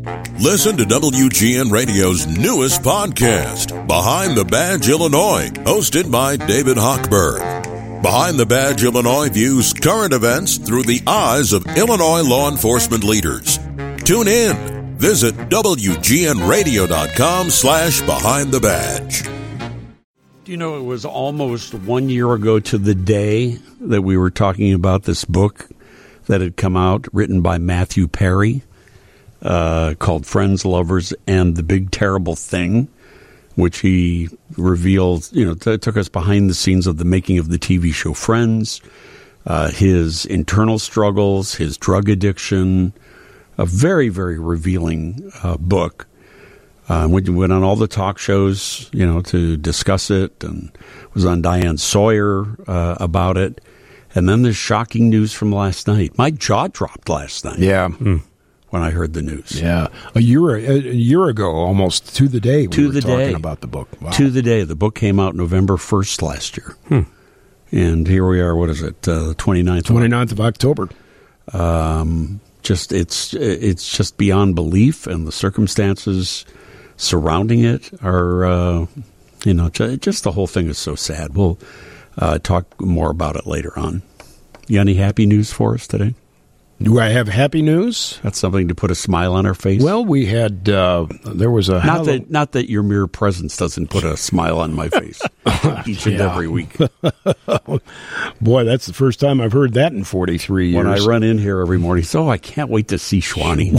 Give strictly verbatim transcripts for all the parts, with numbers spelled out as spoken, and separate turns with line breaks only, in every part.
Listen to W G N Radio's newest podcast, Behind the Badge Illinois, hosted by David Hochberg. Behind the Badge Illinois views current events through the eyes of Illinois law enforcement leaders. Tune in. Visit W G N radio dot com slash behind the badge.
Do you know it was almost one year ago to the day that we were talking about this book that had come out, written by Matthew Perry, uh, called Friends, Lovers, and the Big Terrible Thing, which he revealed, you know, t- took us behind the scenes of the making of the T V show Friends, uh, his internal struggles, his drug addiction, a very, very revealing uh, book. Uh, we went on all the talk shows, you know, to discuss it, and was on Diane Sawyer uh, about it. And then there's shocking news from last night. My jaw dropped last night.
Yeah. Mm.
When I heard the news.
Yeah. A year a year ago, almost to the day, we
to
were
the
talking
day.
about the book. Wow.
To the day. The book came out November first last year. Hmm. And here we are, what is it, uh, the twenty-ninth?
twenty-ninth of October.
Um, just it's it's just beyond belief, and the circumstances surrounding it are, uh, you know, just the whole thing is so sad. We'll uh, talk more about it later on. You got any happy news for us today?
Do I have happy news?
That's something to put a smile on our face.
Well, we had, uh, there was a...
Not
Hall-
that not that your mere presence doesn't put a smile on my face each and
Yeah.
every week.
Boy, that's the first time I've heard that in forty-three years.
When I run in here every morning, so I can't wait to see Schwani.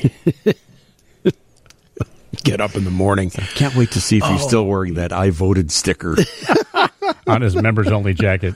Get up in the morning.
I can't wait to see if he's
Oh.
still wearing that I voted sticker.
On his members-only jacket.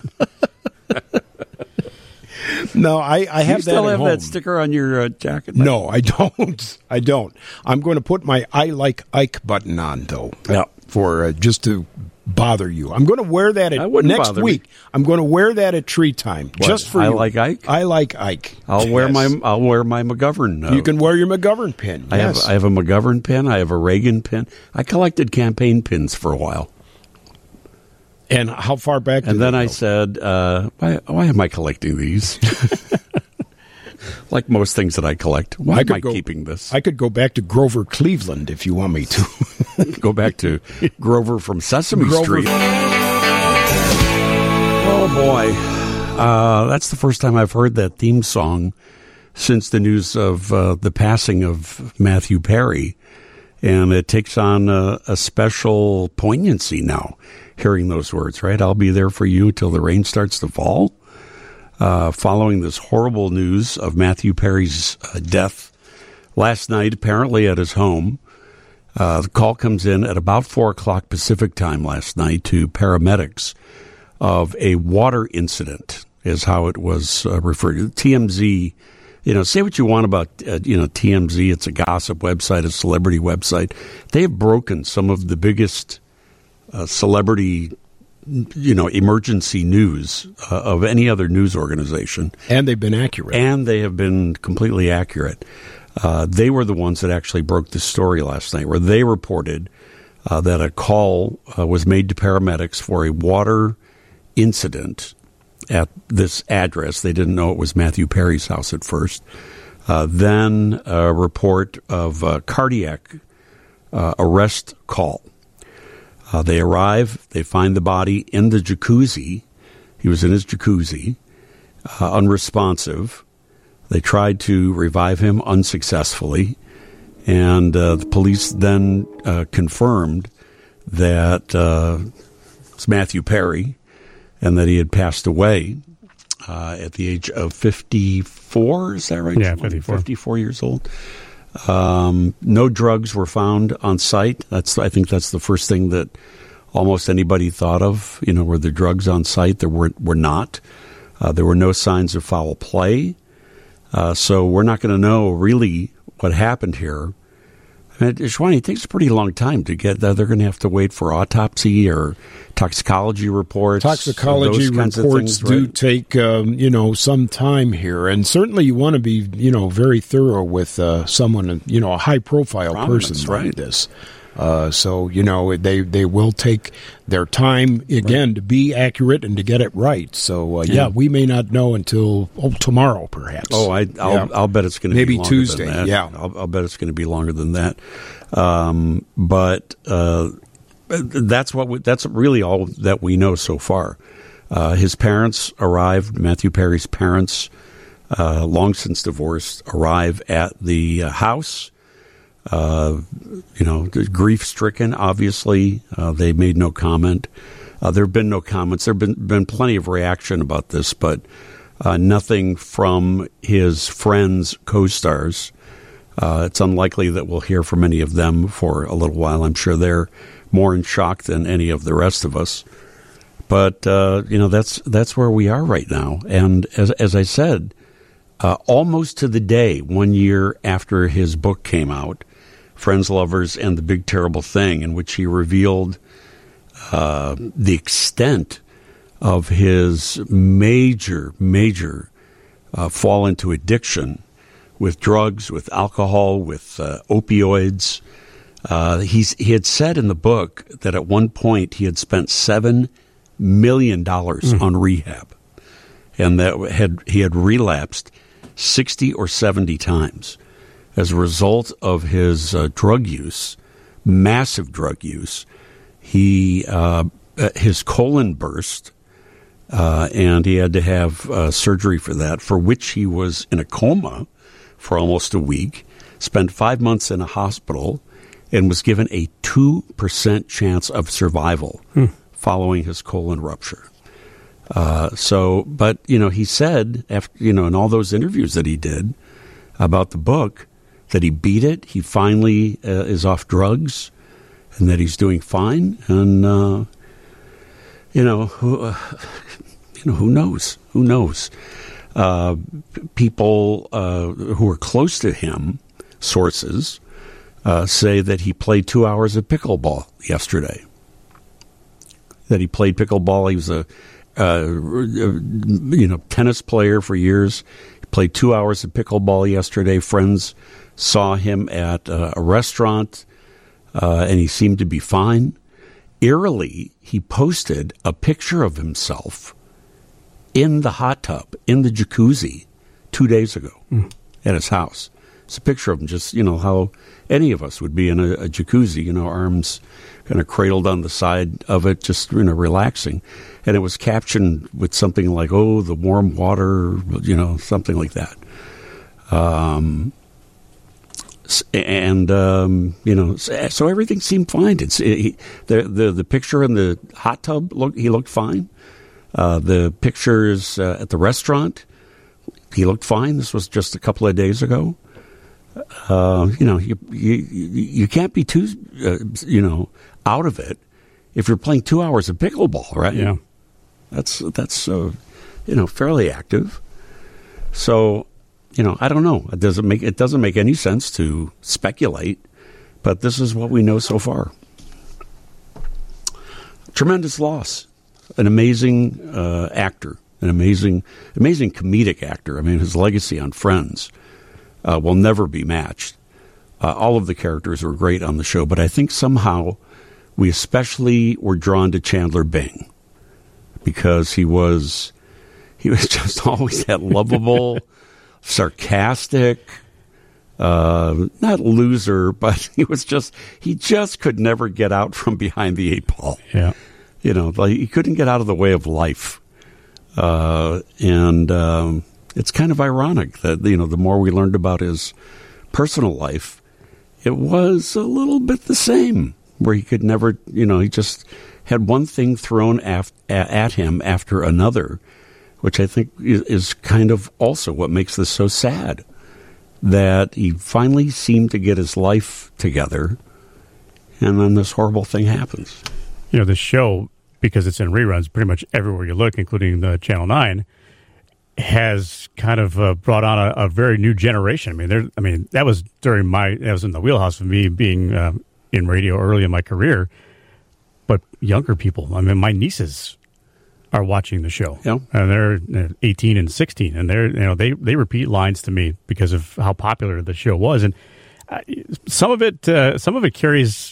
No, I, I
Do
have
you still
that at
have
home.
that sticker on your uh, jacket?
No, I don't. I don't. I'm going to put my I Like Ike button on, though,
Yeah.
for uh, just to bother you. I'm going to wear that
That
at
wouldn't
next
bother
week.
me.
I'm going to wear that at tree time,
What,
just for
I
you.
Like Ike?
I Like Ike.
I'll wear
Yes.
my I'll wear my McGovern. Uh,
You can wear your McGovern pin.
I
yes.
have I have a McGovern pin. I have a Reagan pin. I collected campaign pins for a while,
And how far back?
and
did
then
they
I
go?
said, uh, "Why why am I collecting these?" Like most things that I collect, why
I
am
could
I
go-
keeping this?
I could go back to Grover Cleveland if you want me to.
Go back to Grover from Sesame
Grover.
Street. Oh, boy. Uh, that's the first time I've heard that theme song since the news of uh, the passing of Matthew Perry. And it takes on a, a special poignancy now, hearing those words, right? I'll be there for you till the rain starts to fall. Uh, following this horrible news of Matthew Perry's uh, death last night, apparently at his home. Uh, the call comes in at about four o'clock Pacific time last night to paramedics of a water incident, is how it was uh, referred to. T M Z, you know, say what you want about, uh, you know, T M Z. It's a gossip website, a celebrity website. They have broken some of the biggest uh, celebrity, you know, emergency news uh, of any other news organization.
And they've been accurate.
And they have been completely accurate. Uh, they were the ones that actually broke the story last night, where they reported uh, that a call uh, was made to paramedics for a water incident at this address. They didn't know it was Matthew Perry's house at first. Uh, then a report of a cardiac uh, arrest call. Uh, they arrive, they find the body in the jacuzzi. He was in his jacuzzi, uh, unresponsive. They tried to revive him unsuccessfully, and uh, the police then uh, confirmed that uh, it's Matthew Perry and that he had passed away uh, at the age of fifty-four. Is that right?
Yeah, fifty-four.
fifty-four years old. Um, no drugs were found on site. That's I think that's the first thing that almost anybody thought of. You know, were there drugs on site? There were were not. Uh, there were no signs of foul play. Uh, so we're not going to know really what happened here. And Schwani, it takes a pretty long time to get that. They're going to have to wait for autopsy or toxicology reports.
Toxicology
those kinds of
reports
things,
do
right?
take, um, you know, some time here, and certainly you want to be, you know, very thorough with uh, someone, you know, a high-profile
Prominence,
person
right.
like this. Uh, so, you know, they, they will take their time, again, right. to be accurate and to get it right. So, uh, yeah. yeah, we may not know until oh, tomorrow, perhaps.
Oh, I, I'll, yeah. I'll bet it's going to be
maybe
longer
Tuesday,
than that.
yeah.
I'll, I'll bet it's going to be longer than that. Um, but uh, that's what we, that's really all that we know so far. Uh, his parents arrived, Matthew Perry's parents, uh, long since divorced, arrive at the uh, house. Uh, you know, grief-stricken, obviously. Uh, they made no comment. Uh, there have been no comments. There have been, been plenty of reaction about this, but uh, nothing from his friends, co-stars. Uh, it's unlikely that we'll hear from any of them for a little while. I'm sure they're more in shock than any of the rest of us. But, uh, you know, that's that's where we are right now. And as as I said, uh, almost to the day, one year after his book came out, Friends, Lovers, and the Big Terrible Thing, in which he revealed uh, the extent of his major, major uh, fall into addiction with drugs, with alcohol, with uh, opioids. Uh, he's, he had said in the book that at one point he had spent seven million dollars mm. on rehab, and that had he had relapsed sixty or seventy times. As a result of his uh, drug use, massive drug use, he uh, his colon burst, uh, and he had to have uh, surgery for that, for which he was in a coma for almost a week, spent five months in a hospital, and was given a two percent chance of survival hmm. following his colon rupture. Uh, so, but, you know, he said, after, you know, in all those interviews that he did about the book, that he beat it, he finally uh, is off drugs, and that he's doing fine. And, uh, you know, who, uh, you know, who knows? Who knows? Uh, people uh, who are close to him, sources, uh, say that he played two hours of pickleball yesterday. That he played pickleball. He was a, uh, you know, tennis player for years. He played two hours of pickleball yesterday. Friends saw him at uh, a restaurant, uh, and he seemed to be fine. Eerily, he posted a picture of himself in the hot tub, in the jacuzzi, two days ago mm. at his house. It's a picture of him, just, you know, how any of us would be in a, a jacuzzi, you know, arms kind of cradled on the side of it, just, you know, relaxing. And it was captioned with something like, oh, the warm water, you know, something like that. Um, and, um, you know, so everything seemed fine. It's it, the, the the picture in the hot tub, look, he looked fine. Uh, the pictures uh, at the restaurant, he looked fine. This was just a couple of days ago. Uh, you know, you, you you can't be too, uh, you know, out of it if you're playing two hours of pickleball, right?
Yeah,
that's that's uh, you know, fairly active. So, you know, I don't know. It doesn't make it doesn't make any sense to speculate, but this is what we know so far. Tremendous loss. An amazing uh, actor, an amazing, amazing comedic actor. I mean, his legacy on Friends uh, will never be matched. Uh, all of the characters were great on the show, but I think somehow we especially were drawn to Chandler Bing because he was he was just always that lovable, sarcastic, uh, not loser, but he was just he just could never get out from behind the eight ball.
Yeah.
You know, like he couldn't get out of the way of life. Uh, and um, it's kind of ironic that, you know, the more we learned about his personal life, it was a little bit the same, where he could never, you know, he just had one thing thrown af- at him after another, which I think is kind of also what makes this so sad, that he finally seemed to get his life together, and then this horrible thing happens.
You know, the show, because it's in reruns pretty much everywhere you look, including the Channel nine, has kind of uh, brought on a, a very new generation. I mean, there. I mean, that was during my, that was in the wheelhouse of me being uh, in radio early in my career. But younger people, I mean, my nieces are watching the show,
yeah.
and they're eighteen and sixteen, and they're, you know, they they repeat lines to me because of how popular the show was, and uh, some of it, uh, some of it carries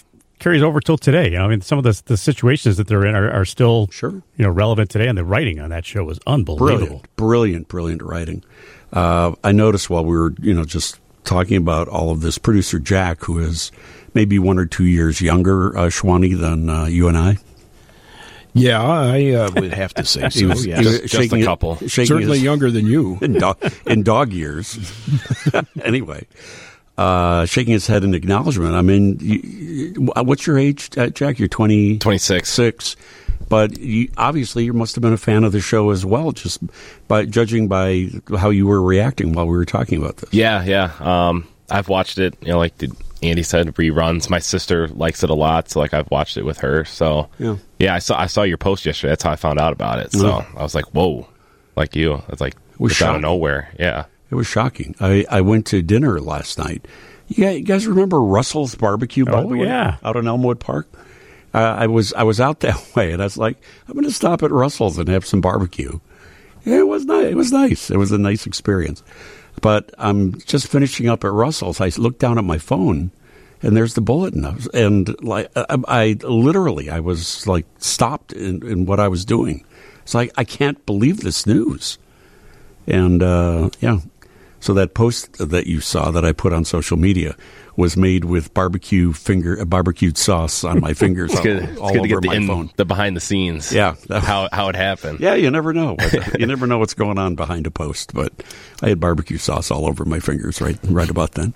carries over till today. You know, I mean, some of the the situations that they're in are, are still
Sure.
you know relevant today, and the writing on that show was unbelievable.
Brilliant, brilliant, brilliant writing. Uh, I noticed while we were, you know, just talking about all of this, producer Jack, who is maybe one or two years younger, uh, Schwani, than uh, you and I.
Yeah, I uh, would have to say so.
He was,
yes.
he was
just
shaking
a couple.
It, shaking
Certainly
his,
younger than you.
in, dog, in dog years. Anyway, uh, shaking his head in acknowledgement. I mean, you, you, what's your age, uh, Jack? You're twenty
twenty-six.
Six. But you, obviously, you must have been a fan of the show as well, just by judging by how you were reacting while we were talking about this.
Yeah, yeah. Um, I've watched it, you know, like the, Andy said, reruns. My sister likes it a lot, so like I've watched it with her. So
yeah,
yeah I saw I saw your post yesterday. That's how I found out about it. So
uh-huh.
I was like, whoa, like you. I was like,
it was
it's out of
shocking.
nowhere. Yeah,
it was shocking. I, I went to dinner last night. You guys, you guys remember Russell's Barbecue? By
Oh,
the way,
yeah.
out in Elmwood Park. Uh, I was I was out that way, and I was like, I'm going to stop at Russell's and have some barbecue. Yeah, it was nice. It was nice. It was a nice experience. But I'm just finishing up at Russell's. I looked down at my phone, and there's the bulletin. I was, and like I, I literally, I was like stopped in, in what I was doing. It's like I can't believe this news. And uh, yeah, so that post that you saw that I put on social media was made with barbecue finger, uh, barbecued sauce on my fingers,
it's
all,
good, it's
all
good
over
to get the,
my
in,
phone.
the behind the scenes.
Yeah,
that, how how it happened.
Yeah, you never know. You never know what's going on behind a post. But I had barbecue sauce all over my fingers right right about then.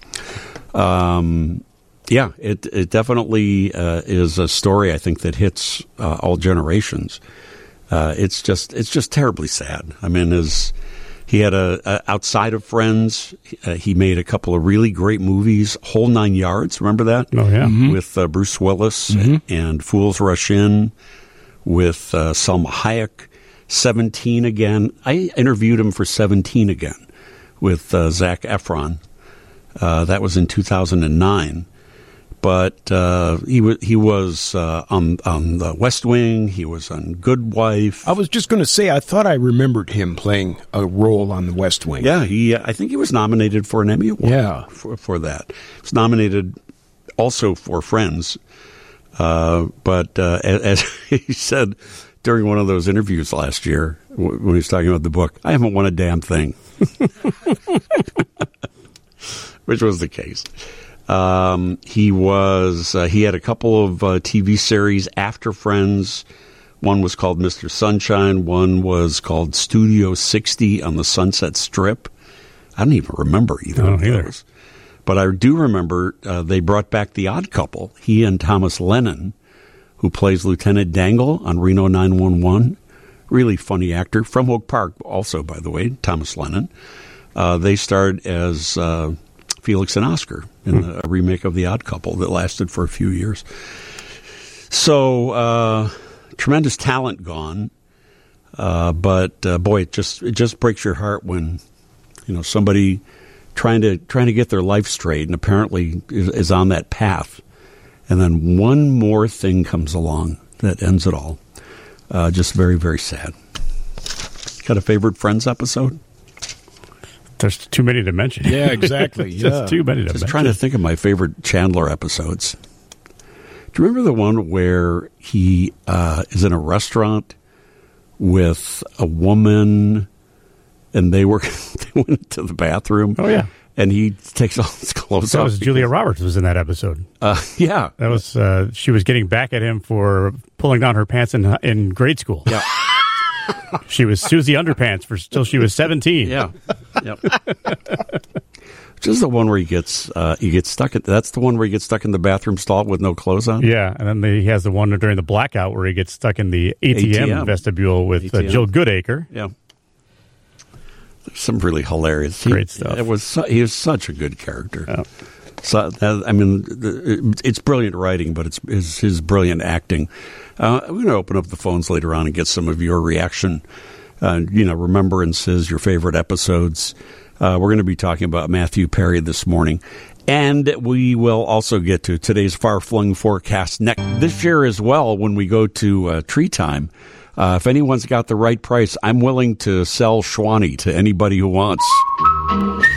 Um, yeah, it it definitely uh, is a story I think that hits uh, all generations. Uh, it's just it's just terribly sad. I mean, his he had a, a outside of Friends, uh, he made a couple of really great movies. Whole Nine Yards, remember that?
Oh yeah,
mm-hmm. with uh, Bruce Willis mm-hmm. and Fools Rush In with uh, Salma Hayek. Seventeen Again. I interviewed him for Seventeen Again with uh, Zac Efron. Uh, that was in two thousand nine. But uh, he was he was uh, on on the West Wing. He was on Good Wife.
I was just going to say, I thought I remembered him playing a role on the West Wing.
Yeah, he. I think he was nominated for an Emmy Award.
Yeah.
for, for that. He was nominated also for Friends. Uh, but uh, as, as he said during one of those interviews last year when he was talking about the book, I haven't won a damn thing, which was the case. Um, he was, uh, he had a couple of uh, T V series after Friends. One was called Mister Sunshine. One was called Studio sixty on the Sunset Strip. I don't even remember either
I don't
of
either.
those. But I do remember uh, they brought back The Odd Couple. He and Thomas Lennon, who plays Lieutenant Dangle on Reno nine one one. Really funny actor. From Oak Park also, by the way, Thomas Lennon. Uh, they starred as uh, Felix and Oscar in the, a remake of The Odd Couple that lasted for a few years. So, uh, tremendous talent gone. Uh, but, uh, boy, it just it just breaks your heart when, you know, somebody trying to trying to get their life straight and apparently is, is on that path. And then one more thing comes along that ends it all. Uh, just very, very sad. Got a favorite Friends episode?
There's too many to mention.
Yeah, exactly.
Just
yeah.
too many to
Just
mention.
trying to think of my favorite Chandler episodes. Do you remember the one where he uh, is in a restaurant with a woman and they were they went into the bathroom?
Oh, yeah.
And he takes all his clothes
That
off.
was Julia Roberts was in that episode.
Uh, yeah.
That was uh, she was getting back at him for pulling down her pants in in grade school.
Yeah.
She was Susie Underpants for till she was seventeen.
Yeah. Yep. Which is the one where he gets uh, he gets stuck. In, that's the one where he gets stuck in the bathroom stall with no clothes on.
Yeah, and then the, he has the one during the blackout where he gets stuck in the A T M,
A T M.
vestibule with
A T M.
Uh, Jill Goodacre.
Yeah. There's some really hilarious,
Great
he,
stuff.
It was su- he was such a good character.
Yeah.
So that, I mean, the, it, it's brilliant writing, but it's, it's his brilliant acting. Uh, we're going to open up the phones later on and get some of your reaction. Uh, you know, remembrances, your favorite episodes. Uh, we're going to be talking about Matthew Perry this morning. And we will also get to today's far-flung forecast next this year as well when we go to uh, Tree Time. Uh, if anyone's got the right price, I'm willing to sell Schwani to anybody who wants. You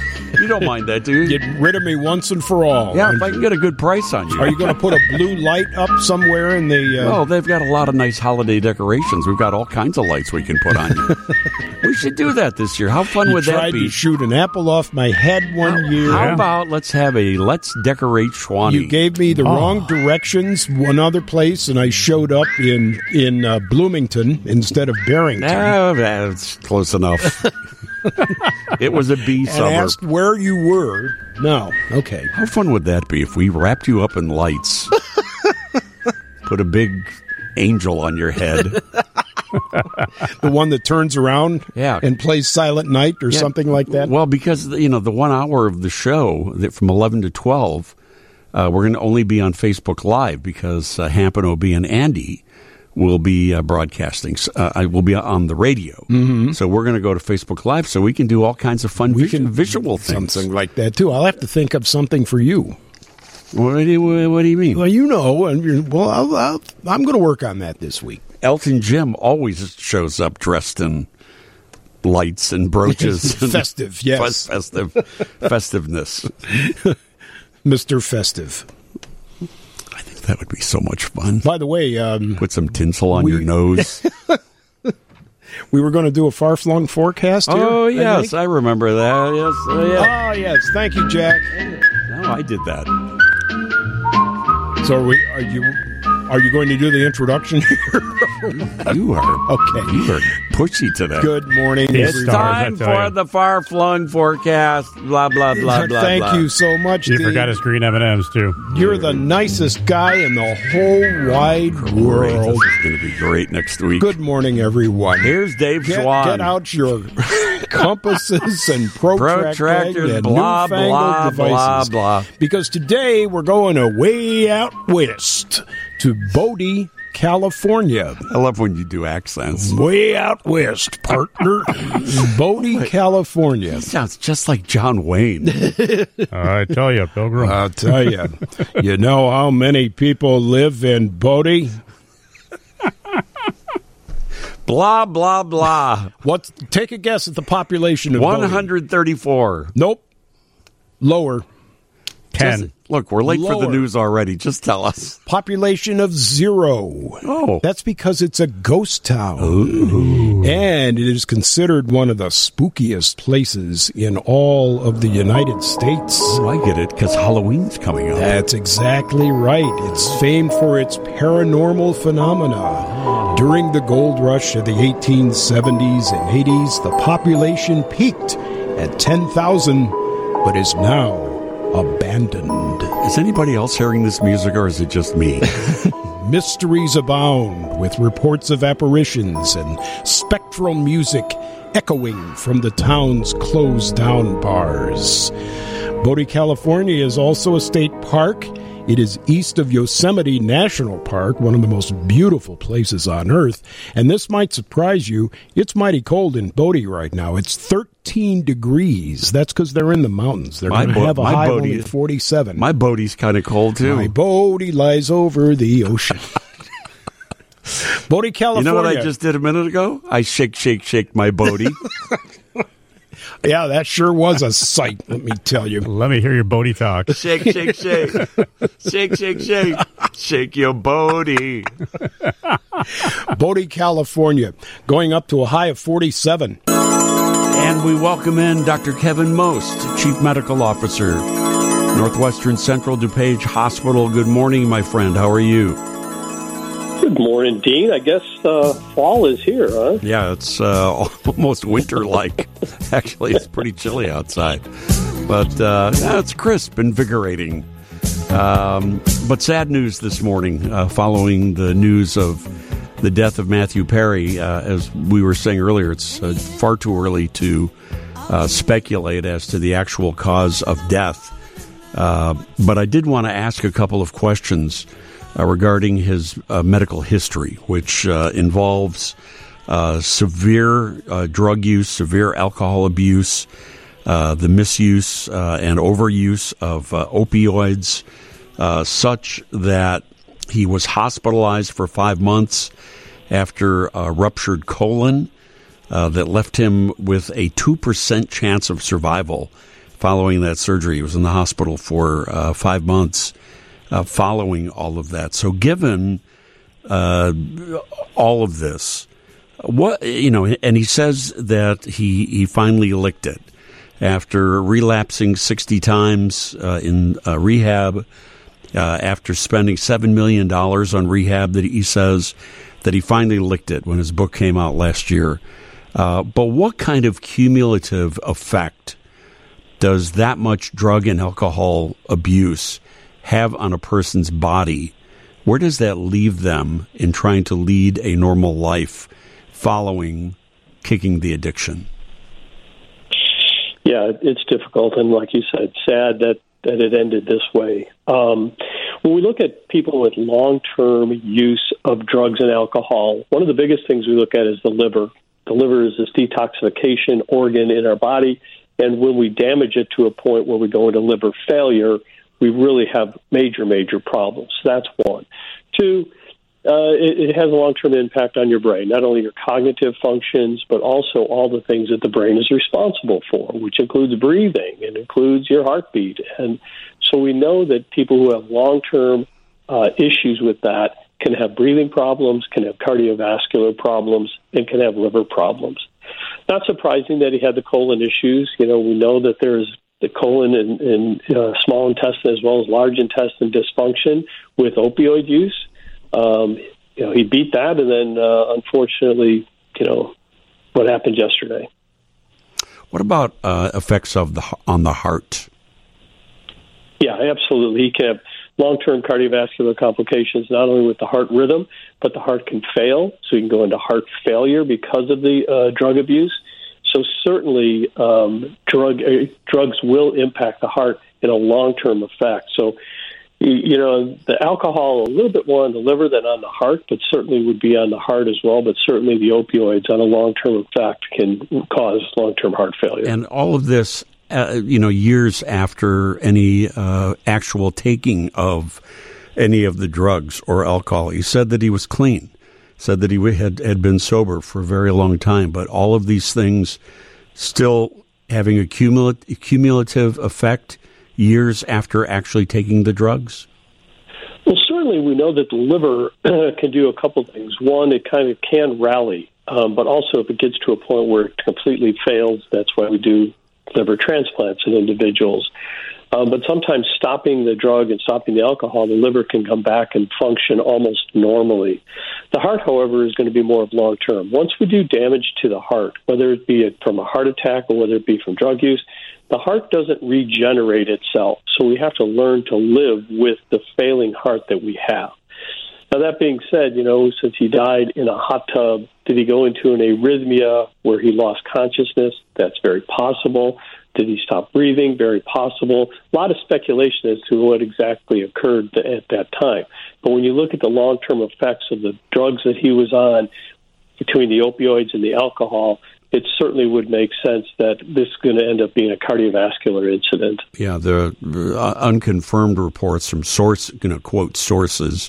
don't mind that, do you?
Get rid of me once and for all.
Yeah, if I can get a good price on you.
Are you going to put a blue light up somewhere in the... Uh...
Well, they've got a lot of nice holiday decorations. We've got all kinds of lights we can put on you. We should do that this year. How fun
you
would that
tried
be?
to shoot an apple off my head one
how,
year.
How
Yeah.
about let's have a Let's Decorate Schwanee?
You gave me the
Oh.
wrong directions one other place, and I showed up in, in uh, Bloomington instead of Barrington.
Ah, that's close enough. It was a B
and
suburb.
asked where you were. No. Okay.
How fun would that be if we wrapped you up in lights? Put a big angel on your head.
The one that turns around
Yeah.
and plays Silent Night or
Yeah.
something like that?
Well, because, you know, the one hour of the show that from eleven to twelve, uh, we're going to only be on Facebook Live because uh, Hamp and Obie and Andy will be uh, broadcasting. Uh, I will be on the radio. Mm-hmm. So we're going to go to Facebook Live so we can do all kinds of fun
We
vis-
can-
visual things.
Something like that, too. I'll have to think of something for you.
What do you, what do you mean?
Well, you know, and you're- well, I'll, I'll, I'm going to work on that this week.
Elton Jim always shows up dressed in lights and brooches. and
Festive, yes.
Festive, festiveness.
Mister Festive.
I think that would be so much fun.
By the way, um,
Put some tinsel on
We-
your nose.
we were going to do a far-flung forecast here.
Oh,
I
yes,
think.
I remember that. Yes, oh, yeah.
Oh, yes. Thank you, Jack.
No, I did that.
So are, we, are you are you going to do the introduction here?
You are
Okay.
you are pushy today.
Good morning,
It's
everybody.
stars, I
Time
tell
for
you.
the far-flung forecast. Blah blah blah blah.
Thank
blah.
you so much.
You
Dean.
forgot his green M and M's too.
You're the nicest guy in the whole wide
Great.
world.
This is going to be great next week.
Good morning, everyone.
Here's Dave
Get,
Schwan.
get out your compasses and protractors
Protractors,
and
blah,
newfangled
blah,
devices.
blah, blah.
Because today we're going a way out west to Bodie, California.
I love when you do accents.
Way out west, partner. Bodie, California.
Sounds just like John Wayne.
I tell you, Pilgrim.
I'll tell you. You know how many people live in Bodie?
Blah blah blah.
What? Take a guess at the population of
One
Bodie.
hundred thirty-four.
Nope. Lower.
Ten.
Just- look, we're late for the
Lower.
news already. Just tell us.
Population of zero.
Oh.
That's because it's a ghost town. And it is considered one of the spookiest places in all of the United States.
Oh, I get it, because Halloween's coming up.
That's exactly right. It's famed for its paranormal phenomena. During the gold rush of the eighteen seventies and eighties, the population peaked at ten thousand, but is now abandoned.
Is anybody else hearing this music, or is it just me?
Mysteries abound, with reports of apparitions and spectral music echoing from the town's closed-down bars. Bodie, California is also a state park. It is east of Yosemite National Park, one of the most beautiful places on Earth. And this might surprise you. It's mighty cold in Bodie right now. It's thirteen degrees. That's because they're in the mountains. They're
My
going to
Bo-
have a
my
high of
Bodie-
only forty-seven.
My Bodie's kind of cold, too.
My Bodie lies over the ocean. Bodie,
You
California.
know what I just did a minute ago? I shake, shake, shake my Bodie.
Yeah, that sure was a sight, let me tell you.
Let me hear your Bodie talk.
Shake, shake, shake. Shake, shake, shake. Shake your Bodie.
Bodie, California, going up to a high of forty-seven.
And we welcome in Doctor Kevin Most, Chief Medical Officer, Northwestern Central DuPage Hospital. Good morning, my friend. How are you?
Good morning, Dean. I guess uh, fall is here, huh?
Yeah, it's uh, almost winter-like. Actually, it's pretty chilly outside. But uh, yeah, it's crisp, invigorating. Um, but sad news this morning uh, following the news of the death of Matthew Perry. Uh, as we were saying earlier, it's uh, far too early to uh, speculate as to the actual cause of death. Uh, but I did want to ask a couple of questions uh, regarding his uh, medical history, which uh, involves uh, severe uh, drug use, severe alcohol abuse, uh, the misuse uh, and overuse of uh, opioids, uh, such that he was hospitalized for five months after a ruptured colon uh, that left him with a two percent chance of survival following that surgery. He was in the hospital for uh, five months uh, following all of that. So given uh, all of this, what, you know, and he says that he, he finally licked it after relapsing sixty times uh, in uh, rehab, uh, after spending seven million dollars on rehab, that he says that he finally licked it when his book came out last year. Uh, but what kind of cumulative effect does that much drug and alcohol abuse have on a person's body? Where does that leave them in trying to lead a normal life following kicking the addiction?
Yeah, it's difficult, and like you said, sad that, that it ended this way. Um, when we look at people with long-term use of drugs and alcohol, one of the biggest things we look at is the liver. The liver is this detoxification organ in our body, and when we damage it to a point where we go into liver failure, we really have major, major problems. That's one. Two, Uh, it, it has a long-term impact on your brain, not only your cognitive functions, but also all the things that the brain is responsible for, which includes breathing and includes your heartbeat. And so we know that people who have long-term uh, issues with that can have breathing problems, can have cardiovascular problems, and can have liver problems. Not surprising that he had the colon issues. You know, we know that there's the colon and, and uh, small intestine as well as large intestine dysfunction with opioid use. Um, you know, he beat that, and then uh, unfortunately, you know, what happened yesterday.
What about uh, effects of the on the heart?
Yeah, absolutely. He can have long-term cardiovascular complications, not only with the heart rhythm, but the heart can fail, so he can go into heart failure because of the uh, drug abuse. So certainly, um, drug uh, drugs will impact the heart in a long-term effect. So. You know, the alcohol a little bit more on the liver than on the heart, but certainly would be on the heart as well. But certainly the opioids on a long-term effect can cause long-term heart failure. And all of this, uh, you know, years after any uh, actual taking of any of the drugs or alcohol. He said that he was clean, said that he had, had been sober for a very long time. But all of these things still having a cumulative, cumulative effect years after actually taking the drugs? Well, certainly we know that the liver can do a couple things. One, it kind of can rally, um, but also if it gets to a point where it completely fails, that's why we do liver transplants in individuals. Um, but sometimes stopping the drug and stopping the alcohol, the liver can come back and function almost normally. The heart, however, is going to be more of long-term. Once we do damage to the heart, whether it be from a heart attack or whether it be from drug use, the heart doesn't regenerate itself, so we have to learn to live with the failing heart that we have. Now, that being said, you know, since he died in a hot tub, did he go into an arrhythmia where he lost consciousness? That's very possible. Did he stop breathing? Very possible. A lot of speculation as to what exactly occurred at that time. But when you look at the long-term effects of the drugs that he was on, between the opioids and the alcohol, it certainly would make sense that this is going to end up being a cardiovascular incident. Yeah, the uh, unconfirmed reports from source, you know, quote sources,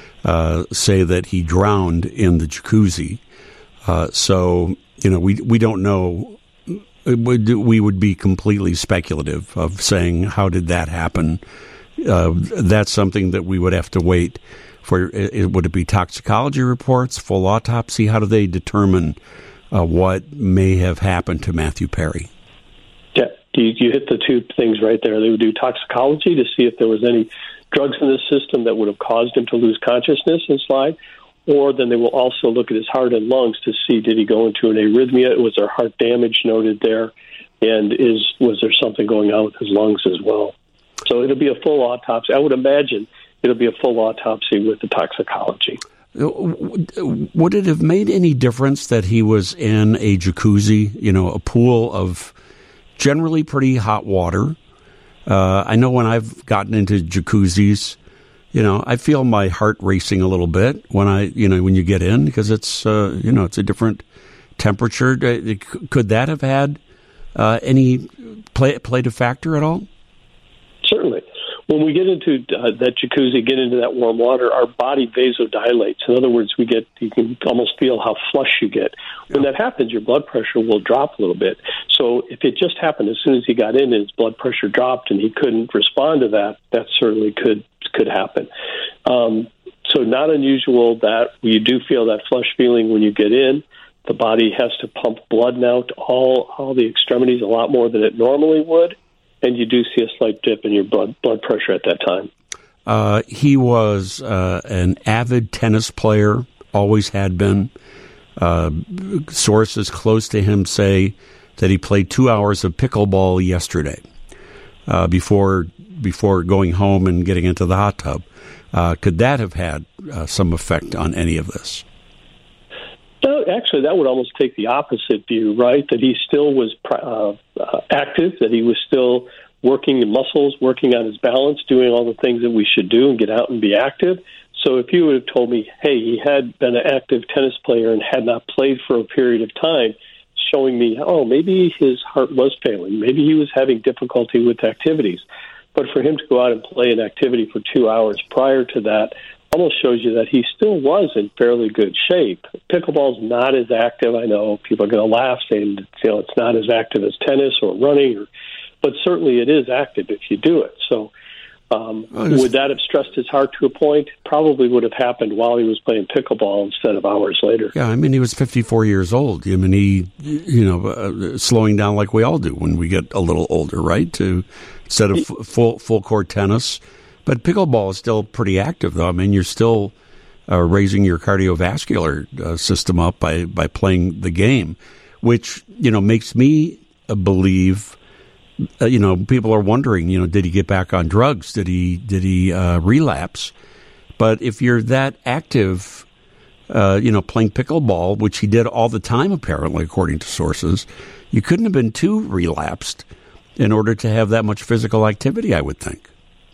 uh, say that he drowned in the jacuzzi. Uh, so, you know, we we don't know. Would, we would be completely speculative of saying, how did that happen? Uh, that's something that we would have to wait for. It, would it be toxicology reports, full autopsy? How do they determine Uh, what may have happened to Matthew Perry? Yeah, you, you hit the two things right there. They would do toxicology to see if there was any drugs in the system that would have caused him to lose consciousness and slide, or then they will also look at his heart and lungs to see, did he go into an arrhythmia? Was there heart damage noted there? And is was there something going on with his lungs as well? So it'll be a full autopsy. I would imagine it'll be a full autopsy with the toxicology. Would it have made any difference that he was in a jacuzzi, you know, a pool of generally pretty hot water? Uh, I know when I've gotten into jacuzzis, you know, I feel my heart racing a little bit when I, you know, when you get in, because it's, uh, you know, it's a different temperature. Could that have had uh, any play, played a factor at all? Certainly. when we get into uh, that jacuzzi, get into that warm water, our body vasodilates. In other words, we get you can almost feel how flush you get. When that happens, your blood pressure will drop a little bit. So if it just happened as soon as he got in and his blood pressure dropped and he couldn't respond to that, that certainly could could happen. Um, so not unusual that you do feel that flush feeling when you get in. The body has to pump blood now to all, all the extremities a lot more than it normally would, and you do see a slight dip in your blood blood pressure at that time.
Uh, he was uh, an avid tennis player, always had been. Uh, sources close to him say that he played two hours of pickleball yesterday uh, before before going home and getting into the hot tub. Uh, could that have had uh, some effect on any of this?
No, actually, that would almost take the opposite view, right? That he still was uh, uh, active, that he was still working the muscles, working on his balance, doing all the things that we should do and get out and be active. So if you would have told me, hey, he had been an active tennis player and had not played for a period of time, showing me, oh, maybe his heart was failing. Maybe he was having difficulty with activities. But for him to go out and play an activity for two hours prior to that almost shows you that he still was in fairly good shape. Pickleball's not as active. I know people are going to laugh saying, you know, it's not as active as tennis or running, or, but certainly it is active if you do it. So um, would that have stressed his heart to a point? Probably would have happened while he was playing pickleball instead of hours later.
Yeah, I mean, he was fifty-four years old. I mean, he, you know, uh, slowing down like we all do when we get a little older, right? To instead of f- full full court tennis. But pickleball is still pretty active, though. I mean, you're still uh, raising your cardiovascular uh, system up by, by playing the game, which, you know, makes me uh, believe, uh, you know, people are wondering, you know, did he get back on drugs? Did he did he uh, relapse? But if you're that active, uh, you know, playing pickleball, which he did all the time, apparently, according to sources, you couldn't have been too relapsed in order to have that much physical activity, I would think.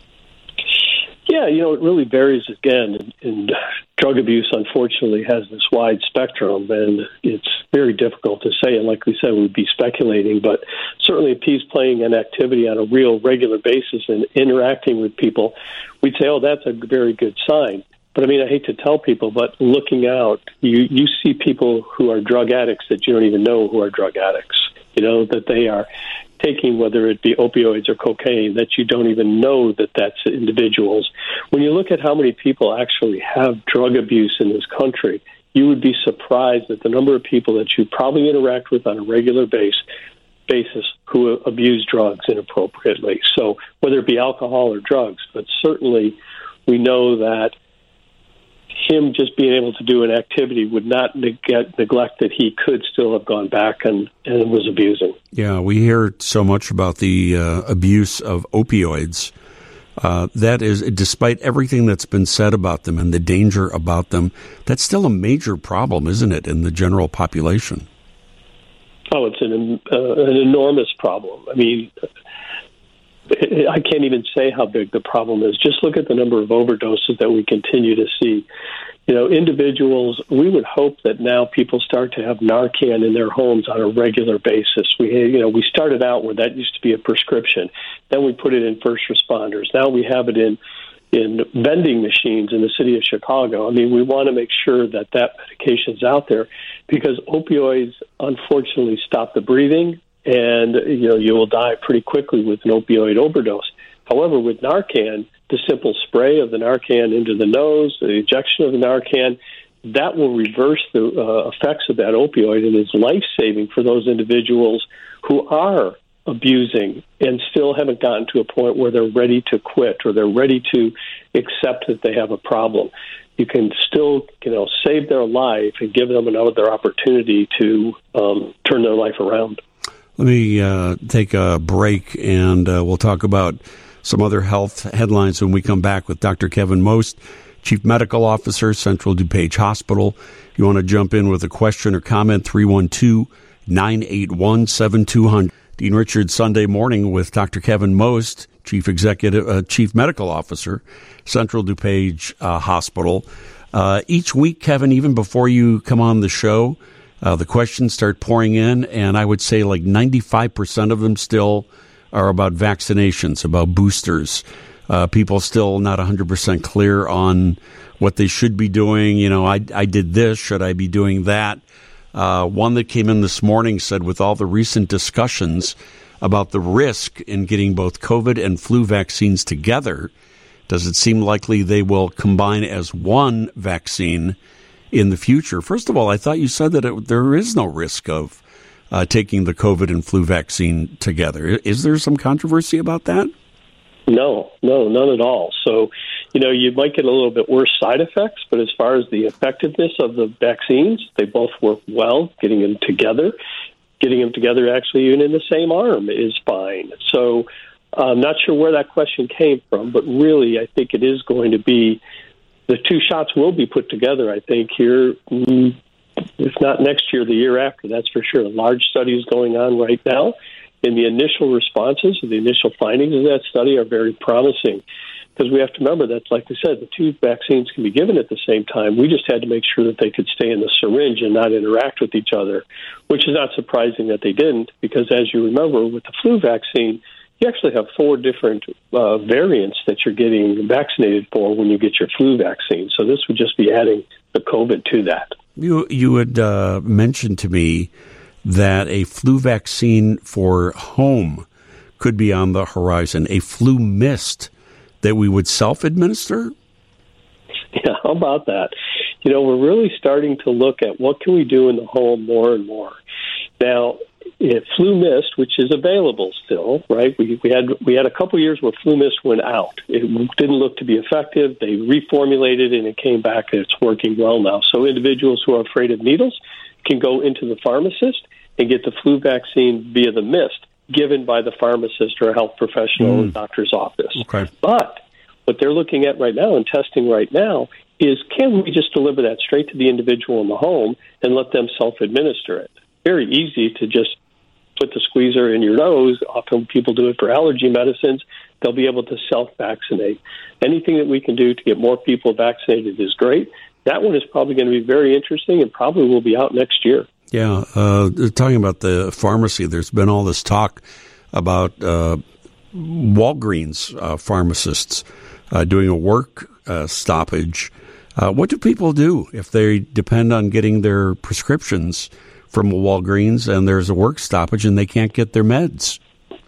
Yeah, you know, it really varies again. And drug abuse, unfortunately, has this wide spectrum, and it's very difficult to say. And like we said, we'd be speculating, but certainly if he's playing an activity on a real regular basis and interacting with people, we'd say, oh, that's a very good sign. But I mean, I hate to tell people, but looking out, you, you see people who are drug addicts that you don't even know who are drug addicts, you know, that they are taking, whether it be opioids or cocaine, that you don't even know that that's individuals. When you look at how many people actually have drug abuse in this country, you would be surprised at the number of people that you probably interact with on a regular base, basis who abuse drugs inappropriately. So whether it be alcohol or drugs, but certainly we know that him just being able to do an activity would not neg- neglect that he could still have gone back and, and was abusing.
Yeah, we hear so much about the uh, abuse of opioids. Uh, that is, despite everything that's been said about them and the danger about them, that's still a major problem, isn't it, in the general population?
Oh, it's an, uh, an enormous problem. I mean, I can't even say how big the problem is. Just look at the number of overdoses that we continue to see. You know, individuals, we would hope that now people start to have Narcan in their homes on a regular basis. We, you know, we started out where that used to be a prescription. Then we put it in first responders. Now we have it in in vending machines in the city of Chicago. I mean, we want to make sure that that medication's out there because opioids, unfortunately, stop the breathing. And, you know, you will die pretty quickly with an opioid overdose. However, with Narcan, the simple spray of the Narcan into the nose, the injection of the Narcan, that will reverse the uh, effects of that opioid and is life-saving for those individuals who are abusing and still haven't gotten to a point where they're ready to quit or they're ready to accept that they have a problem. You can still, you know, save their life and give them another opportunity to um, turn their life around.
Let me uh, take a break, and uh, we'll talk about some other health headlines when we come back with Doctor Kevin Most, Chief Medical Officer, Central DuPage Hospital. If you want to jump in with a question or comment, three one two, nine eight one, seven two zero zero. Dean Richards, Sunday morning with Doctor Kevin Most, Chief Executive, uh, Chief Medical Officer, Central DuPage uh, Hospital. Uh, each week, Kevin, even before you come on the show, Uh, the questions start pouring in, and I would say like ninety-five percent of them still are about vaccinations, about boosters. Uh, people still not one hundred percent clear on what they should be doing. You know, I, I did this. Should I be doing that? Uh, one that came in this morning said, with all the recent discussions about the risk in getting both COVID and flu vaccines together, does it seem likely they will combine as one vaccine in the future? First of all, I thought you said that it, there is no risk of uh, taking the COVID and flu vaccine together. Is there some controversy about that?
No, no, none at all. So, you know, you might get a little bit worse side effects, but as far as the effectiveness of the vaccines, they both work well. Getting them together, getting them together actually even in the same arm is fine. So I'm not sure where that question came from, but really I think it is going to be the two shots will be put together, I think, here, if not next year, the year after, that's for sure. A large study is going on right now. And the initial responses, the initial findings of that study are very promising, because we have to remember that, like I said, the two vaccines can be given at the same time. We just had to make sure that they could stay in the syringe and not interact with each other, which is not surprising that they didn't, because as you remember, with the flu vaccine, you actually have four different uh, variants that you're getting vaccinated for when you get your flu vaccine. So this would just be adding the COVID to that.
You, you had uh, mentioned to me that a flu vaccine for home could be on the horizon, a flu mist that we would self-administer?
Yeah, how about that? You know, we're really starting to look at what can we do in the home more and more. Now, if flu mist, which is available still, right? We, we had we had a couple years where flu mist went out. It didn't look to be effective. They reformulated and it came back and it's working well now. So individuals who are afraid of needles can go into the pharmacist and get the flu vaccine via the mist given by the pharmacist or a health professional mm. in the doctor's office.
Okay.
But what they're looking at right now and testing right now is, can we just deliver that straight to the individual in the home and let them self-administer it? Very easy to just put the squeezer in your nose. Often people do it for allergy medicines. They'll be able to self-vaccinate. Anything that we can do to get more people vaccinated is great. That one is probably going to be very interesting and probably will be out next year.
Yeah, uh, talking about the pharmacy, there's been all this talk about uh, Walgreens uh, pharmacists uh, doing a work uh, stoppage. Uh, what do people do if they depend on getting their prescriptions from a Walgreens and there's a work stoppage and they can't get their meds?